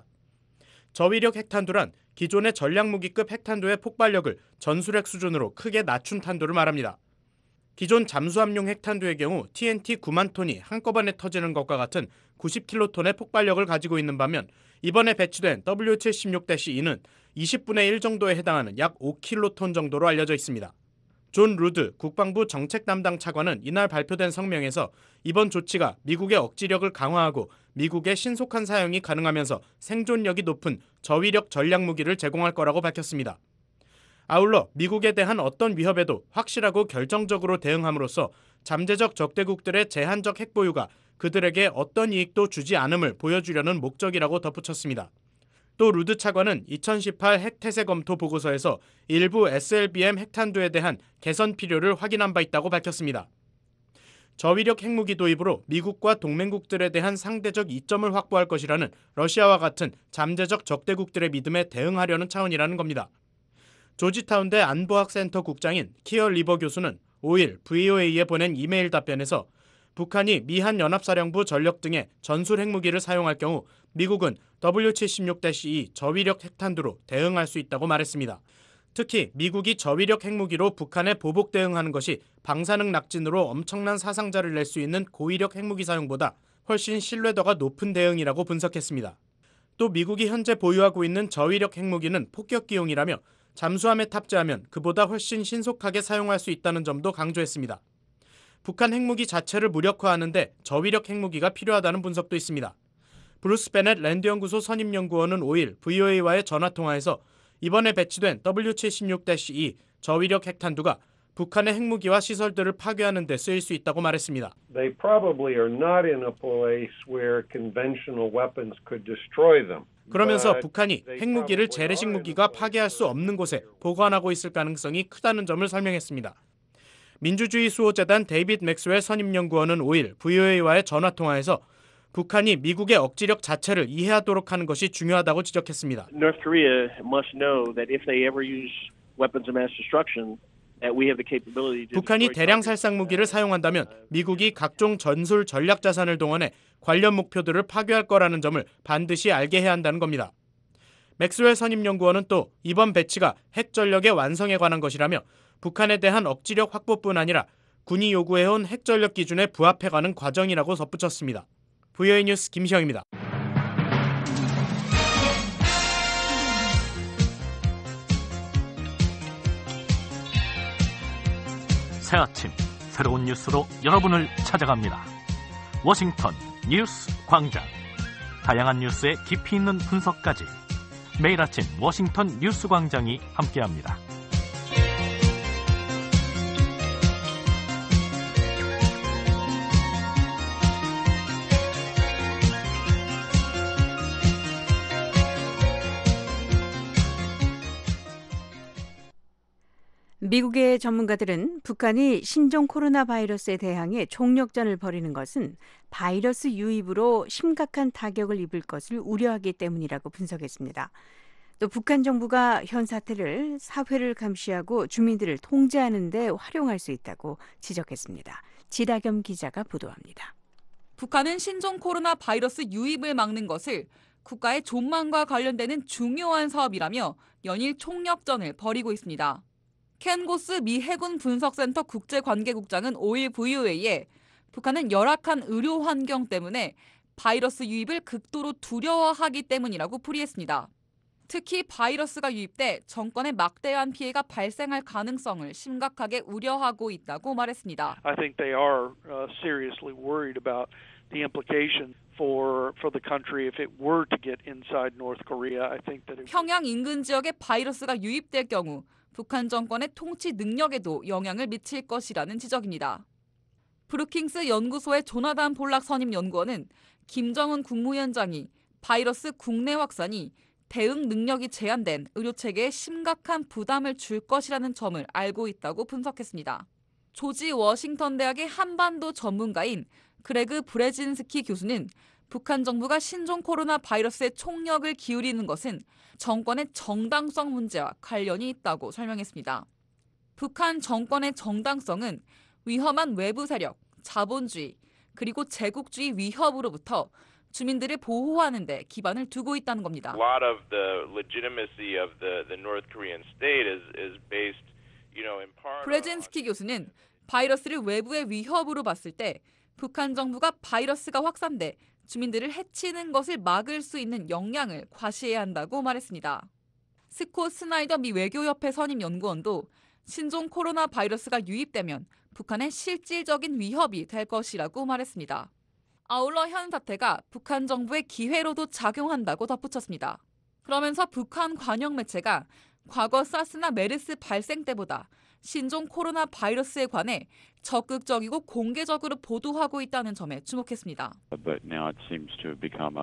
저위력 핵탄두란 기존의 전략무기급 핵탄두의 폭발력을 전술핵 수준으로 크게 낮춘 탄두를 말합니다. 기존 잠수함용 핵탄두의 경우 TNT 9만 톤이 한꺼번에 터지는 것과 같은 90킬로톤의 폭발력을 가지고 있는 반면 이번에 배치된 W-76-2는 20분의 1 정도에 해당하는 약 5킬로톤 정도로 알려져 있습니다. 존 루드 국방부 정책 담당 차관은 이날 발표된 성명에서 이번 조치가 미국의 억지력을 강화하고 미국의 신속한 사용이 가능하면서 생존력이 높은 저위력 전략무기를 제공할 거라고 밝혔습니다. 아울러 미국에 대한 어떤 위협에도 확실하고 결정적으로 대응함으로써 잠재적 적대국들의 제한적 핵보유가 그들에게 어떤 이익도 주지 않음을 보여주려는 목적이라고 덧붙였습니다. 또 루드 차관은 2018 핵태세 검토 보고서에서 일부 SLBM 핵탄두에 대한 개선 필요를 확인한 바 있다고 밝혔습니다. 저위력 핵무기 도입으로 미국과 동맹국들에 대한 상대적 이점을 확보할 것이라는 러시아와 같은 잠재적 적대국들의 믿음에 대응하려는 차원이라는 겁니다. 조지타운대 안보학센터 국장인 키어 리버 교수는 5일 VOA에 보낸 이메일 답변에서 북한이 미한 연합사령부 전력 등의 전술 핵무기를 사용할 경우 미국은 W-76-2 저위력 핵탄두로 대응할 수 있다고 말했습니다. 특히 미국이 저위력 핵무기로 북한에 보복 대응하는 것이 방사능 낙진으로 엄청난 사상자를 낼 수 있는 고위력 핵무기 사용보다 훨씬 신뢰도가 높은 대응이라고 분석했습니다. 또 미국이 현재 보유하고 있는 저위력 핵무기는 폭격기용이라며 잠수함에 탑재하면 그보다 훨씬 신속하게 사용할 수 있다는 점도 강조했습니다. 북한 핵무기 자체를 무력화하는데 저위력 핵무기가 필요하다는 분석도 있습니다. 브루스 베넷 랜드연구소 선임연구원은 5일 VOA와의 전화통화에서 이번에 배치된 W-76-2 저위력 핵탄두가 북한의 핵무기와 시설들을 파괴하는 데 쓰일 수 있다고 말했습니다. They probably are not in a place where conventional weapons could destroy them. 그러면서 북한이 핵무기를 재래식 무기가 파괴할 수 없는 곳에 보관하고 있을 가능성이 크다는 점을 설명했습니다. 민주주의 수호재단 데이빗 맥스웰 선임연구원은 5일 VOA와의 전화통화에서 북한이 미국의 억지력 자체를 이해하도록 하는 것이 중요하다고 지적했습니다. North Korea must know that if they ever use weapons of mass destruction, that we have the capability to 북한이 대량 살상 무기를 사용한다면 미국이 각종 전술 전략 자산을 동원해 관련 목표들을 파괴할 거라는 점을 반드시 알게 해야 한다는 겁니다. 맥스웰 선임연구원은 또 이번 배치가 핵 전력의 완성에 관한 것이라며 북한에 대한 억지력 확보뿐 아니라 군이 요구해온 핵 전력 기준에 부합해가는 과정이라고 덧붙였습니다. VOA 뉴스 김시영입니다. 새 아침 새로운 뉴스로 여러분을 찾아갑니다. 워싱턴 뉴스 광장. 다양한 뉴스의 깊이 있는 분석까지 매일 아침 워싱턴 뉴스 광장이 함께합니다. 미국의 전문가들은 북한이 신종 코로나 바이러스에 대항해 총력전을 벌이는 것은 바이러스 유입으로 심각한 타격을 입을 것을 우려하기 때문이라고 분석했습니다. 또 북한 정부가 현 사태를 사회를 감시하고 주민들을 통제하는 데 활용할 수 있다고 지적했습니다. 지다겸 기자가 보도합니다. 북한은 신종 코로나 바이러스 유입을 막는 것을 국가의 존망과 관련되는 중요한 사업이라며 연일 총력전을 벌이고 있습니다. 켄 고스 미 해군 분석센터 국제관계국장은 5일 VOA에 북한은 열악한 의료 환경 때문에 바이러스 유입을 극도로 두려워하기 때문이라고 풀이했습니다. 특히 바이러스가 유입돼 정권에 막대한 피해가 발생할 가능성을 심각하게 우려하고 있다고 말했습니다. I think they are seriously worried about the implication for the country if it were to get inside North Korea. I think that 평양 인근 지역에 바이러스가 유입될 경우 북한 정권의 통치 능력에도 영향을 미칠 것이라는 지적입니다. 브루킹스 연구소의 조나단 폴락 선임 연구원은 김정은 국무위원장이 바이러스 국내 확산이 대응 능력이 제한된 의료체계에 심각한 부담을 줄 것이라는 점을 알고 있다고 분석했습니다. 조지 워싱턴 대학의 한반도 전문가인 그레그 브레진스키 교수는 북한 정부가 신종 코로나 바이러스에 총력을 기울이는 것은 정권의 정당성 문제와 관련이 있다고 설명했습니다. 북한 정권의 정당성은 위험한 외부 세력, 자본주의, 그리고 제국주의 위협으로부터 주민들을 보호하는 데 기반을 두고 있다는 겁니다. A lot of the legitimacy of the North Korean state is based, in part. 브레진스키 교수는 바이러스를 외부의 위협으로 봤을 때 북한 정부가 바이러스가 확산돼 주민들을 해치는 것을 막을 수 있는 역량을 과시해야 한다고 말했습니다. 스콧 스나이더 미 외교협회 선임 연구원도 신종 코로나 바이러스가 유입되면 북한의 실질적인 위협이 될 것이라고 말했습니다. 아울러 현 사태가 북한 정부의 기회로도 작용한다고 덧붙였습니다. 그러면서 북한 관영 매체가 과거 사스나 메르스 발생 때보다 신종 코로나 바이러스에 관해 적극적이고 공개적으로 보도하고 있다는 점에 주목했습니다. But now it seems to have become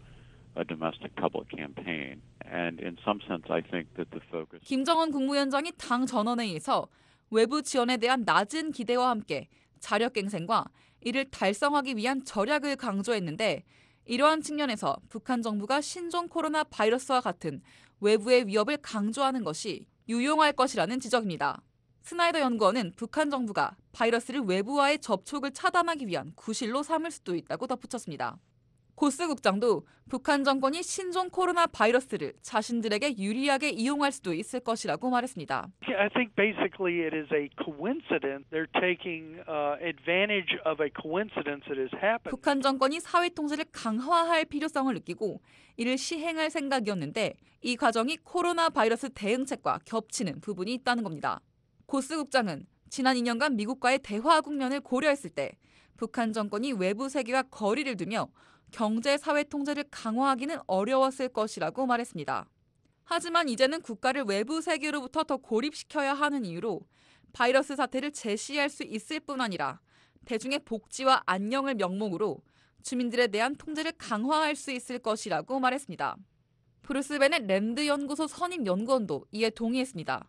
a domestic public campaign, and in some sense, I think that the focus. 김정은 국무위원장이 당 전원회의에서 외부 지원에 대한 낮은 기대와 함께 자력갱생과 이를 달성하기 위한 절약을 강조했는데 이러한 측면에서 북한 정부가 신종 코로나 바이러스와 같은 외부의 위협을 강조하는 것이 유용할 것이라는 지적입니다. 스나이더 연구원은 북한 정부가 바이러스를 외부와의 접촉을 차단하기 위한 구실로 삼을 수도 있다고 덧붙였습니다. 고스 국장도 북한 정권이 신종 코로나 바이러스를 자신들에게 유리하게 이용할 수도 있을 것이라고 말했습니다. I think basically it is a coincidence. They're taking advantage of a coincidence that has happened. 북한 정권이 사회 통제를 강화할 필요성을 느끼고 이를 시행할 생각이었는데 이 과정이 코로나 바이러스 대응책과 겹치는 부분이 있다는 겁니다. 고스 국장은 지난 2년간 미국과의 대화 국면을 고려했을 때 북한 정권이 외부 세계와 거리를 두며 경제 사회 통제를 강화하기는 어려웠을 것이라고 말했습니다. 하지만 이제는 국가를 외부 세계로부터 더 고립시켜야 하는 이유로 바이러스 사태를 제시할 수 있을 뿐 아니라 대중의 복지와 안녕을 명목으로 주민들에 대한 통제를 강화할 수 있을 것이라고 말했습니다. 브루스 베넷 랜드 연구소 선임 연구원도 이에 동의했습니다.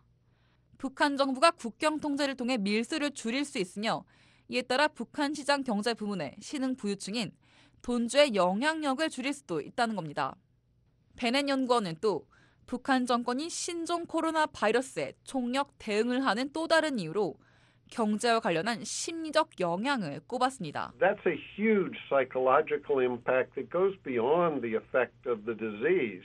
북한 정부가 국경 통제를 통해 밀수를 줄일 수 있으며 이에 따라 북한 시장 경제 부문의 신흥 부유층인 돈주의 영향력을 줄일 수도 있다는 겁니다. 베넷 연구원은 또 북한 정권이 신종 코로나 바이러스에 총력 대응을 하는 또 다른 이유로 경제와 관련한 심리적 영향을 꼽았습니다. That's a huge psychological impact that goes beyond the effect of the disease.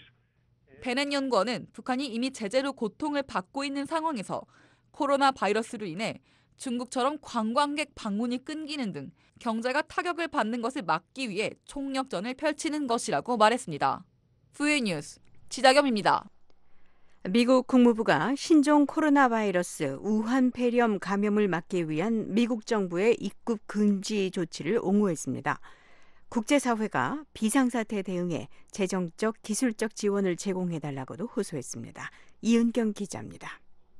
베넷 연구원은 북한이 이미 제재로 고통을 받고 있는 상황에서 코로나 바이러스로 인해 중국처럼 관광객 방문이 끊기는 등 경제가 타격을 받는 것을 막기 위해 총력전을 펼치는 것이라고 말했습니다. VA 뉴스 지다겸입니다. 미국 국무부가 신종 코로나 바이러스 우한 폐렴 감염을 막기 위한 미국 정부의 입국 금지 조치를 옹호했습니다. 국제사회가 비상사태에 대응해 재정적, 기술적 지원을 제공해달라고도 호소했습니다. 이은경 기자입니다.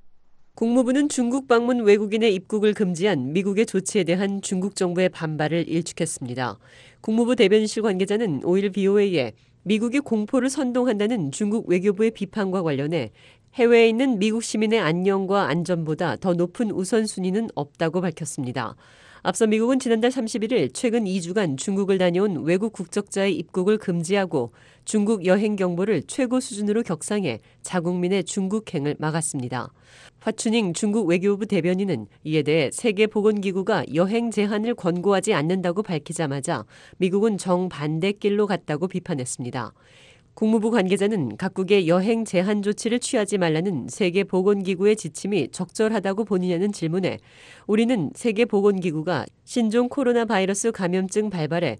국무부는 중국 방문 외국인의 입국을 금지한 미국의 조치에 대한 중국 정부의 반발을 일축했습니다. 국무부 대변인실 관계자는 5일 BOA에 미국이 공포를 선동한다는 중국 외교부의 비판과 관련해 해외에 있는 미국 시민의 안녕과 안전보다 더 높은 우선순위는 없다고 밝혔습니다. 앞서 미국은 지난달 31일 최근 2주간 중국을 다녀온 외국 국적자의 입국을 금지하고 중국 여행 경보를 최고 수준으로 격상해 자국민의 중국행을 막았습니다. 화춘잉 중국 외교부 대변인은 이에 대해 세계보건기구가 여행 제한을 권고하지 않는다고 밝히자마자 미국은 정반대 길로 갔다고 비판했습니다. 국무부 관계자는 각국의 여행 제한 조치를 취하지 말라는 세계보건기구의 지침이 적절하다고 보느냐는 질문에 우리는 세계보건기구가 신종 코로나 바이러스 감염증 발발에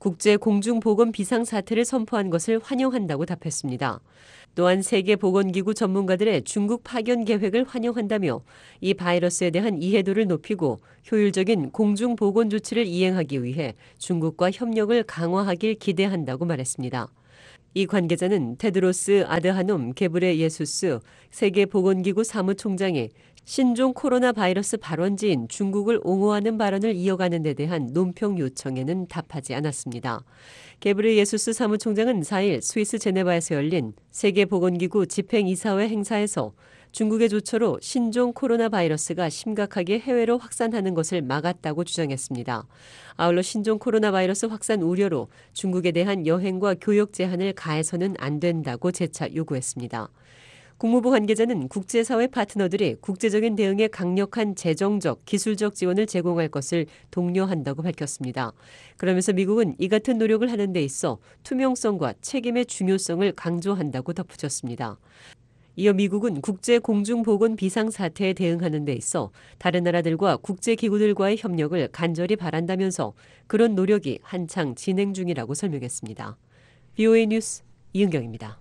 국제공중보건 비상사태를 선포한 것을 환영한다고 답했습니다. 또한 세계보건기구 전문가들의 중국 파견 계획을 환영한다며 이 바이러스에 대한 이해도를 높이고 효율적인 공중보건 조치를 이행하기 위해 중국과 협력을 강화하길 기대한다고 말했습니다. 이 관계자는 테드로스 아드하놈 게브레예수스 세계보건기구 사무총장이 신종 코로나 바이러스 발원지인 중국을 옹호하는 발언을 이어가는 데 대한 논평 요청에는 답하지 않았습니다. 게브레예수스 사무총장은 4일 스위스 제네바에서 열린 세계보건기구 집행이사회 행사에서 중국의 조처로 신종 코로나 바이러스가 심각하게 해외로 확산하는 것을 막았다고 주장했습니다. 아울러 신종 코로나 바이러스 확산 우려로 중국에 대한 여행과 교역 제한을 가해서는 안 된다고 재차 요구했습니다. 국무부 관계자는 국제사회 파트너들이 국제적인 대응에 강력한 재정적, 기술적 지원을 제공할 것을 독려한다고 밝혔습니다. 그러면서 미국은 이 같은 노력을 하는 데 있어 투명성과 책임의 중요성을 강조한다고 덧붙였습니다. 이어 미국은 국제공중보건 비상사태에 대응하는 데 있어 다른 나라들과 국제기구들과의 협력을 간절히 바란다면서 그런 노력이 한창 진행 중이라고 설명했습니다. BOA 뉴스 이은경입니다.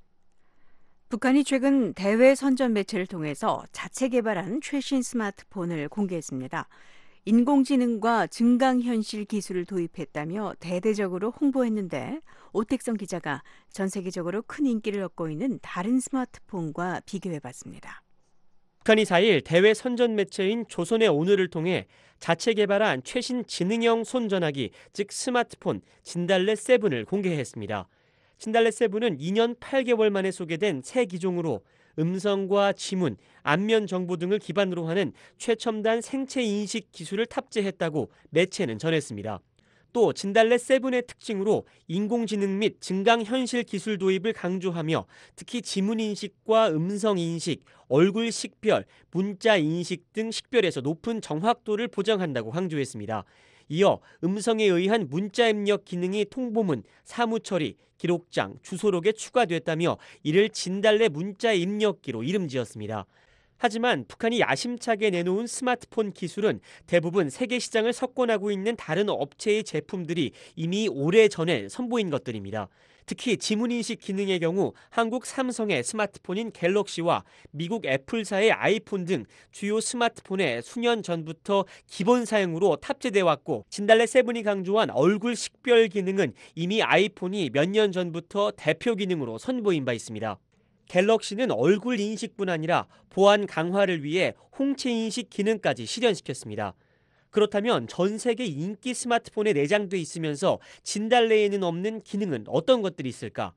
북한이 최근 대외 선전 매체를 통해서 자체 개발한 최신 스마트폰을 공개했습니다. 인공지능과 증강현실 기술을 도입했다며 대대적으로 홍보했는데 오택성 기자가 전 세계적으로 큰 인기를 얻고 있는 다른 스마트폰과 비교해봤습니다. 북한이 4일 대외 선전 매체인 조선의 오늘을 통해 자체 개발한 최신 지능형 손전화기, 즉 스마트폰 진달래 7을 공개했습니다. 진달래 7은 2년 8개월 만에 소개된 새 기종으로 음성과 지문, 안면 정보 등을 기반으로 하는 최첨단 생체 인식 기술을 탑재했다고 매체는 전했습니다. 또 진달래 7의 특징으로 인공지능 및 증강현실 기술 도입을 강조하며 특히 지문 인식과 음성 인식, 얼굴 식별, 문자 인식 등 식별에서 높은 정확도를 보장한다고 강조했습니다. 이어 음성에 의한 문자 입력 기능이 통보문, 사무 처리, 기록장, 주소록에 추가됐다며 이를 진달래 문자 입력기로 이름 지었습니다. 하지만 북한이 야심차게 내놓은 스마트폰 기술은 대부분 세계 시장을 석권하고 있는 다른 업체의 제품들이 이미 오래전에 선보인 것들입니다. 특히 지문인식 기능의 경우 한국 삼성의 스마트폰인 갤럭시와 미국 애플사의 아이폰 등 주요 스마트폰에 수년 전부터 기본 사양으로 탑재되어 왔고 진달래 7이 강조한 얼굴 식별 기능은 이미 아이폰이 몇 년 전부터 대표 기능으로 선보인 바 있습니다. 갤럭시는 얼굴 인식뿐 아니라 보안 강화를 위해 홍채 인식 기능까지 실현시켰습니다. 그렇다면 전 세계 인기 스마트폰에 내장돼 있으면서 진달래에는 없는 기능은 어떤 것들이 있을까?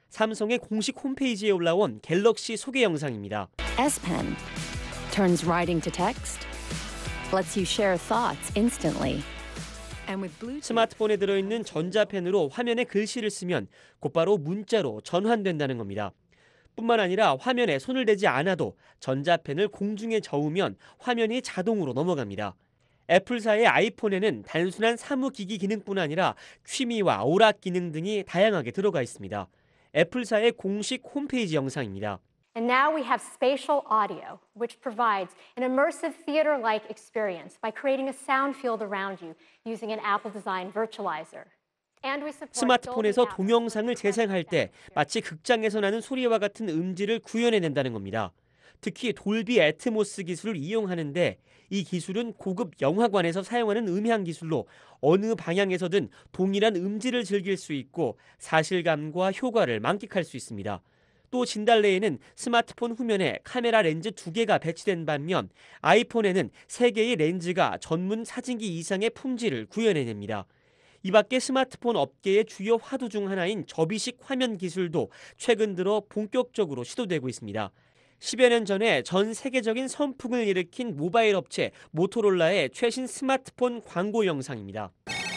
삼성의 공식 홈페이지에 올라온 갤럭시 소개 영상입니다. S Pen turns writing to text, lets you share thoughts instantly. 스마트폰에 들어있는 전자펜으로 화면에 글씨를 쓰면 곧바로 문자로 전환된다는 겁니다. 뿐만 아니라 화면에 손을 대지 않아도 전자펜을 공중에 저으면 화면이 자동으로 넘어갑니다. 애플사의 아이폰에는 단순한 사무기기 기능뿐 아니라 취미와 오락 기능 등이 다양하게 들어가 있습니다. 애플사의 공식 홈페이지 영상입니다. And now we have spatial audio, which provides an immersive theater-like experience by creating a sound field around you using an Apple-designed virtualizer. 스마트폰에서 동영상을 재생할 때 마치 극장에서 나는 소리와 같은 음질을 구현해낸다는 겁니다. 특히 돌비 애트모스 기술을 이용하는데 이 기술은 고급 영화관에서 사용하는 음향 기술로 어느 방향에서든 동일한 음질을 즐길 수 있고 사실감과 효과를 만끽할 수 있습니다. 또 진달래에는 스마트폰 후면에 카메라 렌즈 2개가 배치된 반면 아이폰에는 3개의 렌즈가 전문 사진기 이상의 품질을 구현해냅니다. 이 밖에 스마트폰 업계의 주요 화두 중 하나인 접이식 화면 기술도 최근 들어 본격적으로 시도되고 있습니다. 10여 년 전에 전 세계적인 선풍을 일으킨 모바일 업체 모토로라의 최신 스마트폰 광고 영상입니다.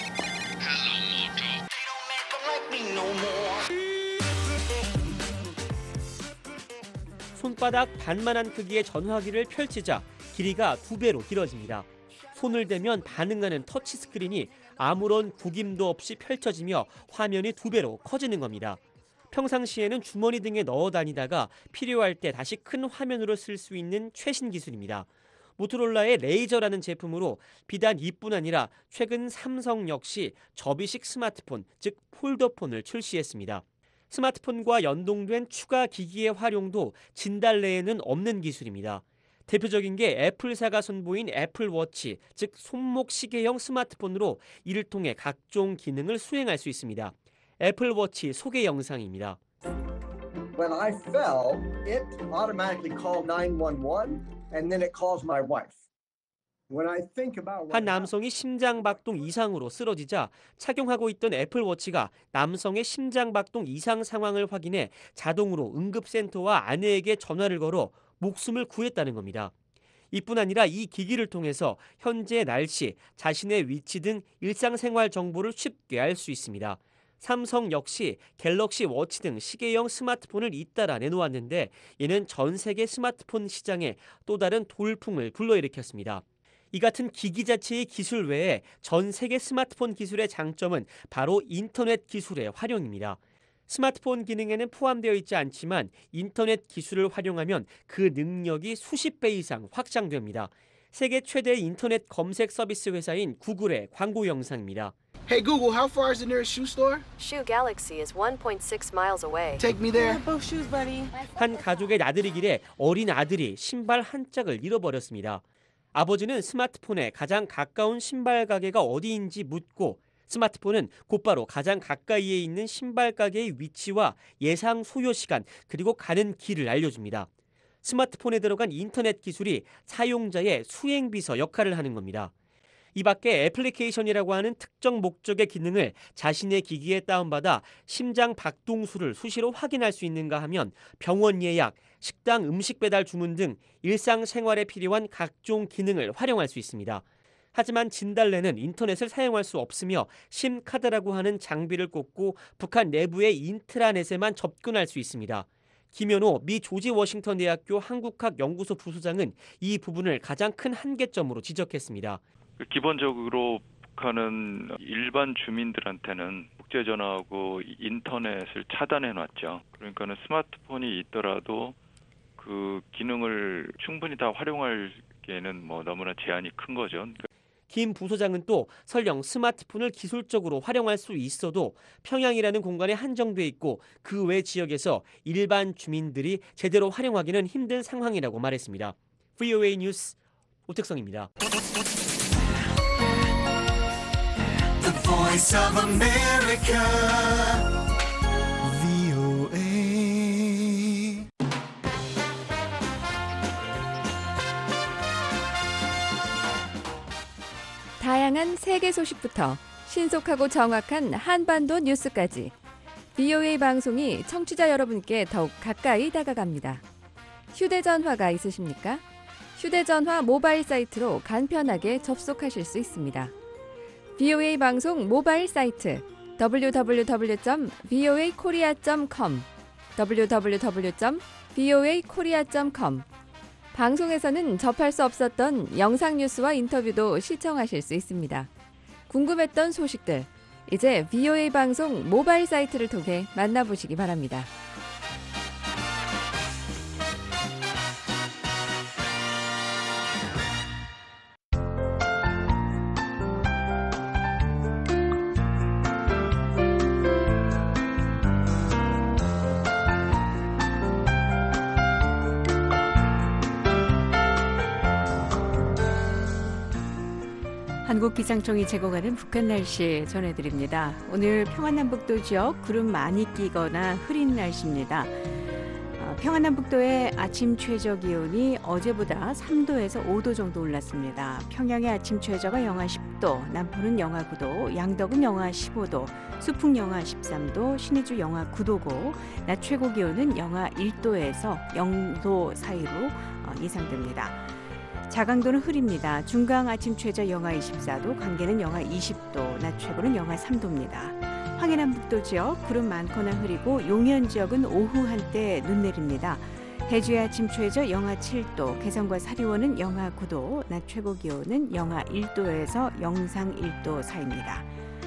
손바닥 반만한 크기의 전화기를 펼치자 길이가 2배로 길어집니다. 손을 대면 반응하는 터치스크린이 아무런 구김도 없이 펼쳐지며 화면이 2배로 커지는 겁니다. 평상시에는 주머니 등에 넣어 다니다가 필요할 때 다시 큰 화면으로 쓸 수 있는 최신 기술입니다. 모토로라의 레이저라는 제품으로 비단 이뿐 아니라 최근 삼성 역시 접이식 스마트폰, 즉 폴더폰을 출시했습니다. 스마트폰과 연동된 추가 기기의 활용도 진달래에는 없는 기술입니다. 대표적인 게 애플사가 선보인 애플워치, 즉 손목 시계형 스마트폰으로 이를 통해 각종 기능을 수행할 수 있습니다. 애플워치 소개 영상입니다. When I fell, it automatically called 911 and then it calls my wife. 한 남성이 심장박동 이상으로 쓰러지자 착용하고 있던 애플워치가 남성의 심장박동 이상 상황을 확인해 자동으로 응급센터와 아내에게 전화를 걸어 목숨을 구했다는 겁니다. 이뿐 아니라 이 기기를 통해서 현재 날씨, 자신의 위치 등 일상생활 정보를 쉽게 알 수 있습니다. 삼성 역시 갤럭시 워치 등 시계형 스마트폰을 잇따라 내놓았는데 이는 전 세계 스마트폰 시장에 또 다른 돌풍을 불러일으켰습니다. 이 같은 기기 자체의 기술 외에 전 세계 스마트폰 기술의 장점은 바로 인터넷 기술의 활용입니다. 스마트폰 기능에는 포함되어 있지 않지만 인터넷 기술을 활용하면 그 능력이 수십 배 이상 확장됩니다. 세계 최대 인터넷 검색 서비스 회사인 구글의 광고 영상입니다. Hey Google, how far is the nearest shoe store? Shoe Galaxy is 1.6 miles away. Take me there. Both shoes, buddy. 한 가족의 나들이 길에 어린 아들이 신발 한 짝을 잃어버렸습니다. 아버지는 스마트폰에 가장 가까운 신발 가게가 어디인지 묻고 스마트폰은 곧바로 가장 가까이에 있는 신발 가게의 위치와 예상 소요 시간 그리고 가는 길을 알려줍니다. 스마트폰에 들어간 인터넷 기술이 사용자의 수행비서 역할을 하는 겁니다. 이 밖에 애플리케이션이라고 하는 특정 목적의 기능을 자신의 기기에 다운받아 심장 박동수를 수시로 확인할 수 있는가 하면 병원 예약, 식당 음식 배달 주문 등 일상생활에 필요한 각종 기능을 활용할 수 있습니다. 하지만 진달래는 인터넷을 사용할 수 없으며 심카드라고 하는 장비를 꽂고 북한 내부의 인트라넷에만 접근할 수 있습니다. 김현호 미 조지 워싱턴 대학교 한국학 연구소 부소장은 이 부분을 가장 큰 한계점으로 지적했습니다. 기본적으로 북한은 일반 주민들한테는 국제전화하고 인터넷을 차단해놨죠. 그러니까는 스마트폰이 있더라도 그 기능을 충분히 다 활용하기에는 너무나 제한이 큰 거죠. 김 부소장은 또 설령 스마트폰을 기술적으로 활용할 수 있어도 평양이라는 공간에 한정돼 있고 그 외 지역에서 일반 주민들이 제대로 활용하기는 힘든 상황이라고 말했습니다. VOA 뉴스 오택성입니다. The Voice of America, VOA. 다양한 세계 소식부터 신속하고 정확한 한반도 뉴스까지 VOA 방송이 청취자 여러분께 더욱 가까이 다가갑니다. 휴대전화가 있으십니까? 휴대전화 모바일 사이트로 간편하게 접속하실 수 있습니다. VOA 방송 모바일 사이트 www.voakorea.com www.voakorea.com 방송에서는 접할 수 없었던 영상 뉴스와 인터뷰도 시청하실 수 있습니다. 궁금했던 소식들, 이제 VOA 방송 모바일 사이트를 통해 만나보시기 바랍니다. 한국기상청이 제공하는 북한 날씨 전해드립니다. 오늘 평안남북도 지역 구름 많이 끼거나 흐린 날씨입니다. 평안남북도의 아침 최저 기온이 어제보다 3도에서 5도 정도 올랐습니다. 평양의 아침 최저가 영하 10도, 남포는 영하 9도, 양덕은 영하 15도, 수풍 영하 13도, 신의주 영하 9도고 낮 최고 기온은 영하 1도에서 0도 사이로 예상됩니다. 자강도는 흐립니다. 중강 아침 최저 영하 24도, 광계는 영하 20도, 낮 최고는 영하 3도입니다. 황해남북도 지역 구름 많거나 흐리고 용현 지역은 오후 한때 눈 내립니다. 대주의 아침 최저 영하 7도, 개성과 사리원은 영하 9도, 낮 최고 기온은 영하 1도에서 영상 1도 사이입니다.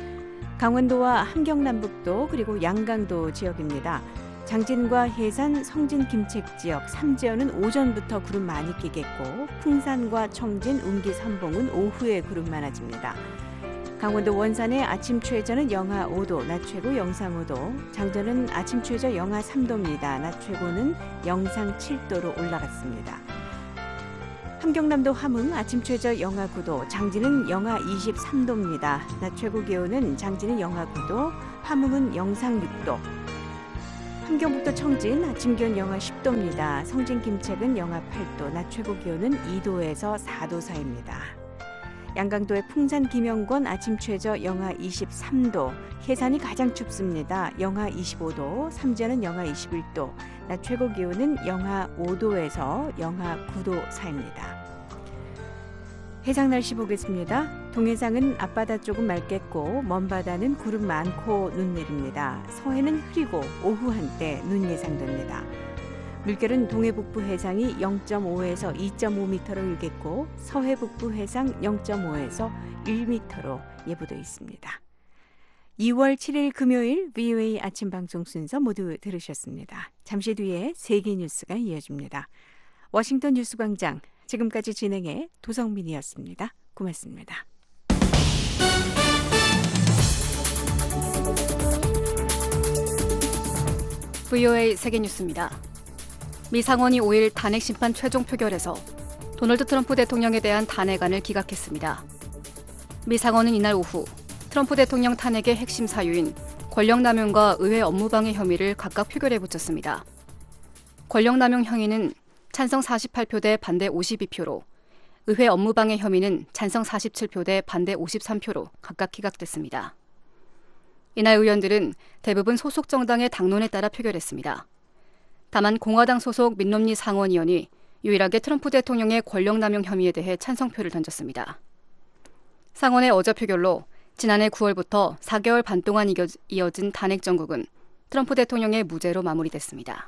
강원도와 함경남북도 그리고 양강도 지역입니다. 장진과 해산, 성진, 김책 지역, 삼지연은 오전부터 구름 많이 끼겠고 풍산과 청진, 운기, 삼봉은 오후에 구름 많아집니다. 강원도 원산의 아침 최저는 영하 5도, 낮 최고 영상 5도, 장전은 아침 최저 영하 3도입니다. 낮 최고는 영상 7도로 올라갔습니다. 함경남도 함흥 아침 최저 영하 9도, 장진은 영하 23도입니다. 낮 최고 기온은 장진은 영하 9도, 함흥은 영상 6도. 함경북도 청진 아침 기온 영하 10도입니다. 성진 김책은 영하 8도, 낮 최고 기온은 2도에서 4도 사이입니다. 양강도의 풍산 김영권 아침 최저 영하 23도, 해산이 가장 춥습니다. 영하 25도, 삼지연은 영하 21도, 낮 최고 기온은 영하 5도에서 영하 9도 사이입니다. 해상 날씨 보겠습니다. 동해상은 앞바다 쪽은 맑겠고 먼바다는 구름 많고 눈 내립니다. 서해는 흐리고 오후 한때 눈 예상됩니다. 물결은 동해 북부 해상이 0.5에서 2.5m로 일겠고 서해 북부 해상 0.5에서 1m로 예보되어 있습니다. 2월 7일 금요일 VOA 아침 방송 순서 모두 들으셨습니다. 잠시 뒤에 세계 뉴스가 이어집니다. 워싱턴 뉴스광장 지금까지 진행해 도성민이었습니다. 고맙습니다. VOA 세계뉴스입니다. 미 상원이 5일 탄핵 심판 최종 표결에서 도널드 트럼프 대통령에 대한 탄핵안을 기각했습니다. 미 상원은 이날 오후 트럼프 대통령 탄핵의 핵심 사유인 권력남용과 의회 업무방해 혐의를 각각 표결에 붙였습니다. 권력남용 행위는 찬성 48표 대 반대 52표로, 의회 업무방해 혐의는 찬성 47표 대 반대 53표로 각각 기각됐습니다. 이날 의원들은 대부분 소속 정당의 당론에 따라 표결했습니다. 다만 공화당 소속 민rom니 상원의원이 유일하게 트럼프 대통령의 권력남용 혐의에 대해 찬성표를 던졌습니다. 상원의 어제 표결로 지난해 9월부터 4개월 반 동안 이어진 탄핵 정국은 트럼프 대통령의 무죄로 마무리됐습니다.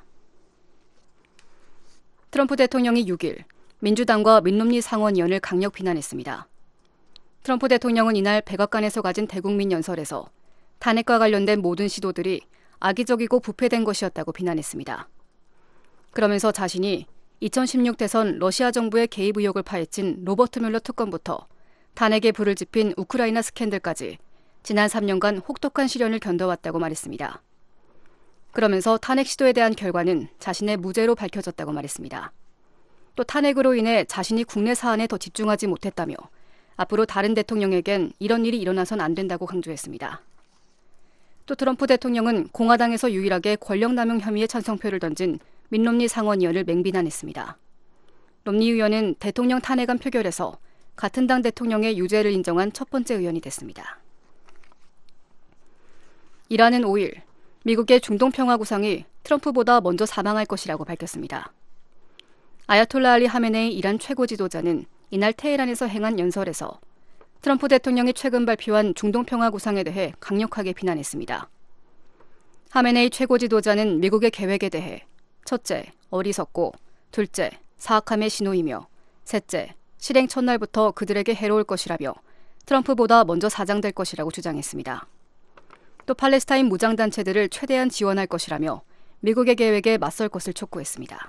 트럼프 대통령이 6일 민주당과 민rom니 상원의원을 강력 비난했습니다. 트럼프 대통령은 이날 백악관에서 가진 대국민 연설에서 탄핵과 관련된 모든 시도들이 악의적이고 부패된 것이었다고 비난했습니다. 그러면서 자신이 2016 대선 러시아 정부의 개입 의혹을 파헤친 로버트 뮬러 특검부터 탄핵에 불을 지핀 우크라이나 스캔들까지 지난 3년간 혹독한 시련을 견뎌왔다고 말했습니다. 그러면서 탄핵 시도에 대한 결과는 자신의 무죄로 밝혀졌다고 말했습니다. 또 탄핵으로 인해 자신이 국내 사안에 더 집중하지 못했다며 앞으로 다른 대통령에겐 이런 일이 일어나선 안 된다고 강조했습니다. 또 트럼프 대통령은 공화당에서 유일하게 권력남용 혐의에 찬성표를 던진 민rom니 상원의원을 맹비난했습니다. 롬니 의원은 대통령 탄핵안 표결에서 같은 당 대통령의 유죄를 인정한 첫 번째 의원이 됐습니다. 이란은 5일 미국의 중동평화 구상이 트럼프보다 먼저 사망할 것이라고 밝혔습니다. 아야톨라 알리 하메네이 이란 최고 지도자는 이날 테헤란에서 행한 연설에서 트럼프 대통령이 최근 발표한 중동평화 구상에 대해 강력하게 비난했습니다. 하메네이 최고 지도자는 미국의 계획에 대해 첫째, 어리석고 둘째, 사악함의 신호이며 셋째, 실행 첫날부터 그들에게 해로울 것이라며 트럼프보다 먼저 사장될 것이라고 주장했습니다. 또 팔레스타인 무장단체들을 최대한 지원할 것이라며 미국의 계획에 맞설 것을 촉구했습니다.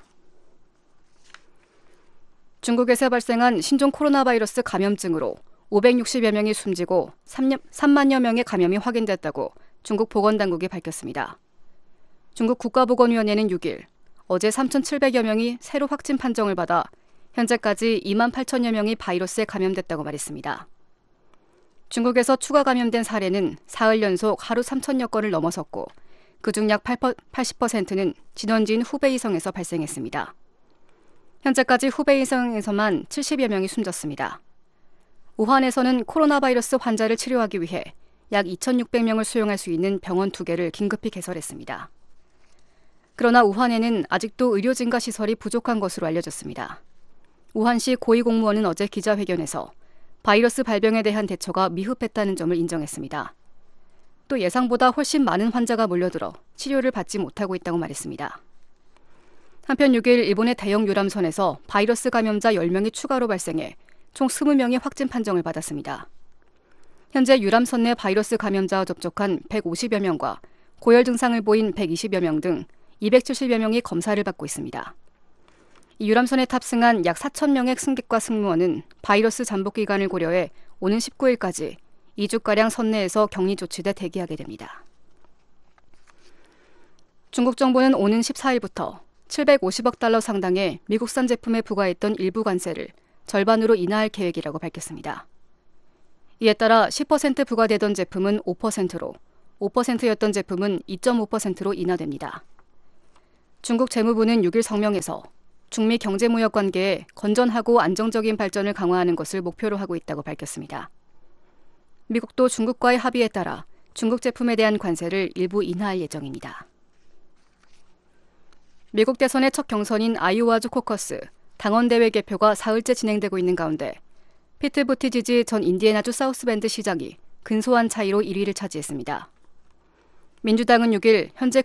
중국에서 발생한 신종 코로나 바이러스 감염증으로 560여 명이 숨지고 3만여 명의 감염이 확인됐다고 중국 보건당국이 밝혔습니다. 중국 국가보건위원회는 6일 어제 3,700여 명이 새로 확진 판정을 받아 현재까지 2만 8천여 명이 바이러스에 감염됐다고 말했습니다. 중국에서 추가 감염된 사례는 사흘 연속 하루 3천여 건을 넘어섰고 그중 약 80%는 진원지인 후베이성에서 발생했습니다. 현재까지 후베이성에서만 70여 명이 숨졌습니다. 우한에서는 코로나 바이러스 환자를 치료하기 위해 약 2,600명을 수용할 수 있는 병원 2개를 긴급히 개설했습니다. 그러나 우한에는 아직도 의료 증가 시설이 부족한 것으로 알려졌습니다. 우한시 고위공무원은 어제 기자회견에서 바이러스 발병에 대한 대처가 미흡했다는 점을 인정했습니다. 또 예상보다 훨씬 많은 환자가 몰려들어 치료를 받지 못하고 있다고 말했습니다. 한편 6일 일본의 대형 유람선에서 바이러스 감염자 10명이 추가로 발생해 총 20명이 확진 판정을 받았습니다. 현재 유람선 내 바이러스 감염자와 접촉한 150여 명과 고열 증상을 보인 120여 명 등 270여 명이 검사를 받고 있습니다. 이 유람선에 탑승한 약 4,000명의 승객과 승무원은 바이러스 잠복 기간을 고려해 오는 19일까지 2주가량 선내에서 격리 조치돼 대기하게 됩니다. 중국 정부는 오는 14일부터 750억 달러 상당의 미국산 제품에 부과했던 일부 관세를 절반으로 인하할 계획이라고 밝혔습니다. 이에 따라 10% 부과되던 제품은 5%로, 5%였던 제품은 2.5%로 인하됩니다. 중국 재무부는 6일 성명에서 중미 경제무역 관계에 건전하고 안정적인 발전을 강화하는 것을 목표로 하고 있다고 밝혔습니다. 미국도 중국과의 합의에 따라 중국 제품에 대한 관세를 일부 인하할 예정입니다. 미국 대선의 첫 경선인 아이오와주 코커스 당원대회 개표가 사흘째 진행되고 있는 가운데 피트 부티지지 전 인디애나주 사우스밴드 시장이 근소한 차이로 1위를 차지했습니다. 민주당은 6일 현재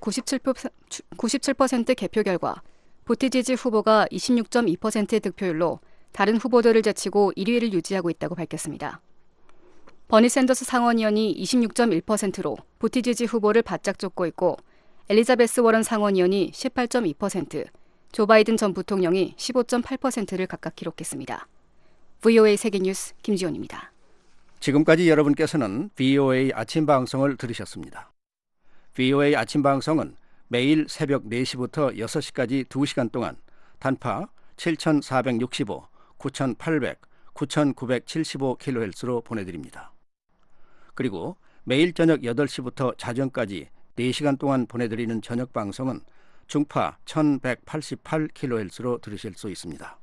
97% 개표 결과 부티지지 후보가 26.2%의 득표율로 다른 후보들을 제치고 1위를 유지하고 있다고 밝혔습니다. 버니 샌더스 상원의원이 26.1%로 부티지지 후보를 바짝 쫓고 있고 엘리자베스 워런 상원의원이 18.2%, 조 바이든 전 부통령이 15.8%를 각각 기록했습니다. VOA 세계뉴스 김지원입니다. 지금까지 여러분께서는 VOA 아침 방송을 들으셨습니다. VOA 아침 방송은 매일 새벽 4시부터 6시까지 2시간 동안 단파 7,465, 9,800, 9,975kHz로 보내드립니다. 그리고 매일 저녁 8시부터 자정까지 4시간 동안 보내드리는 저녁 방송은 중파 1,188kHz로 들으실 수 있습니다.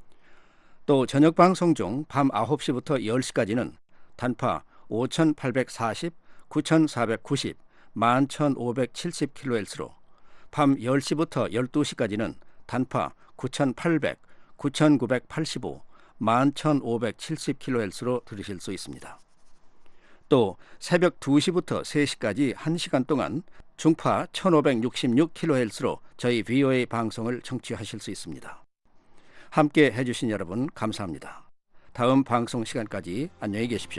또 저녁 방송 중 밤 9시부터 10시까지는 단파 5,840, 9,490, 11,570kHz로 밤 10시부터 12시까지는 단파 9,800, 9,985, 11,570kHz로 들으실 수 있습니다. 또 새벽 2시부터 3시까지 1시간 동안 중파 1,566kHz로 저희 VOA 방송을 청취하실 수 있습니다. 함께 해주신 여러분 감사합니다. 다음 방송 시간까지 안녕히 계십시오.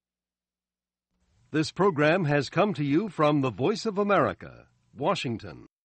This program has come to you from the Voice of America, Washington.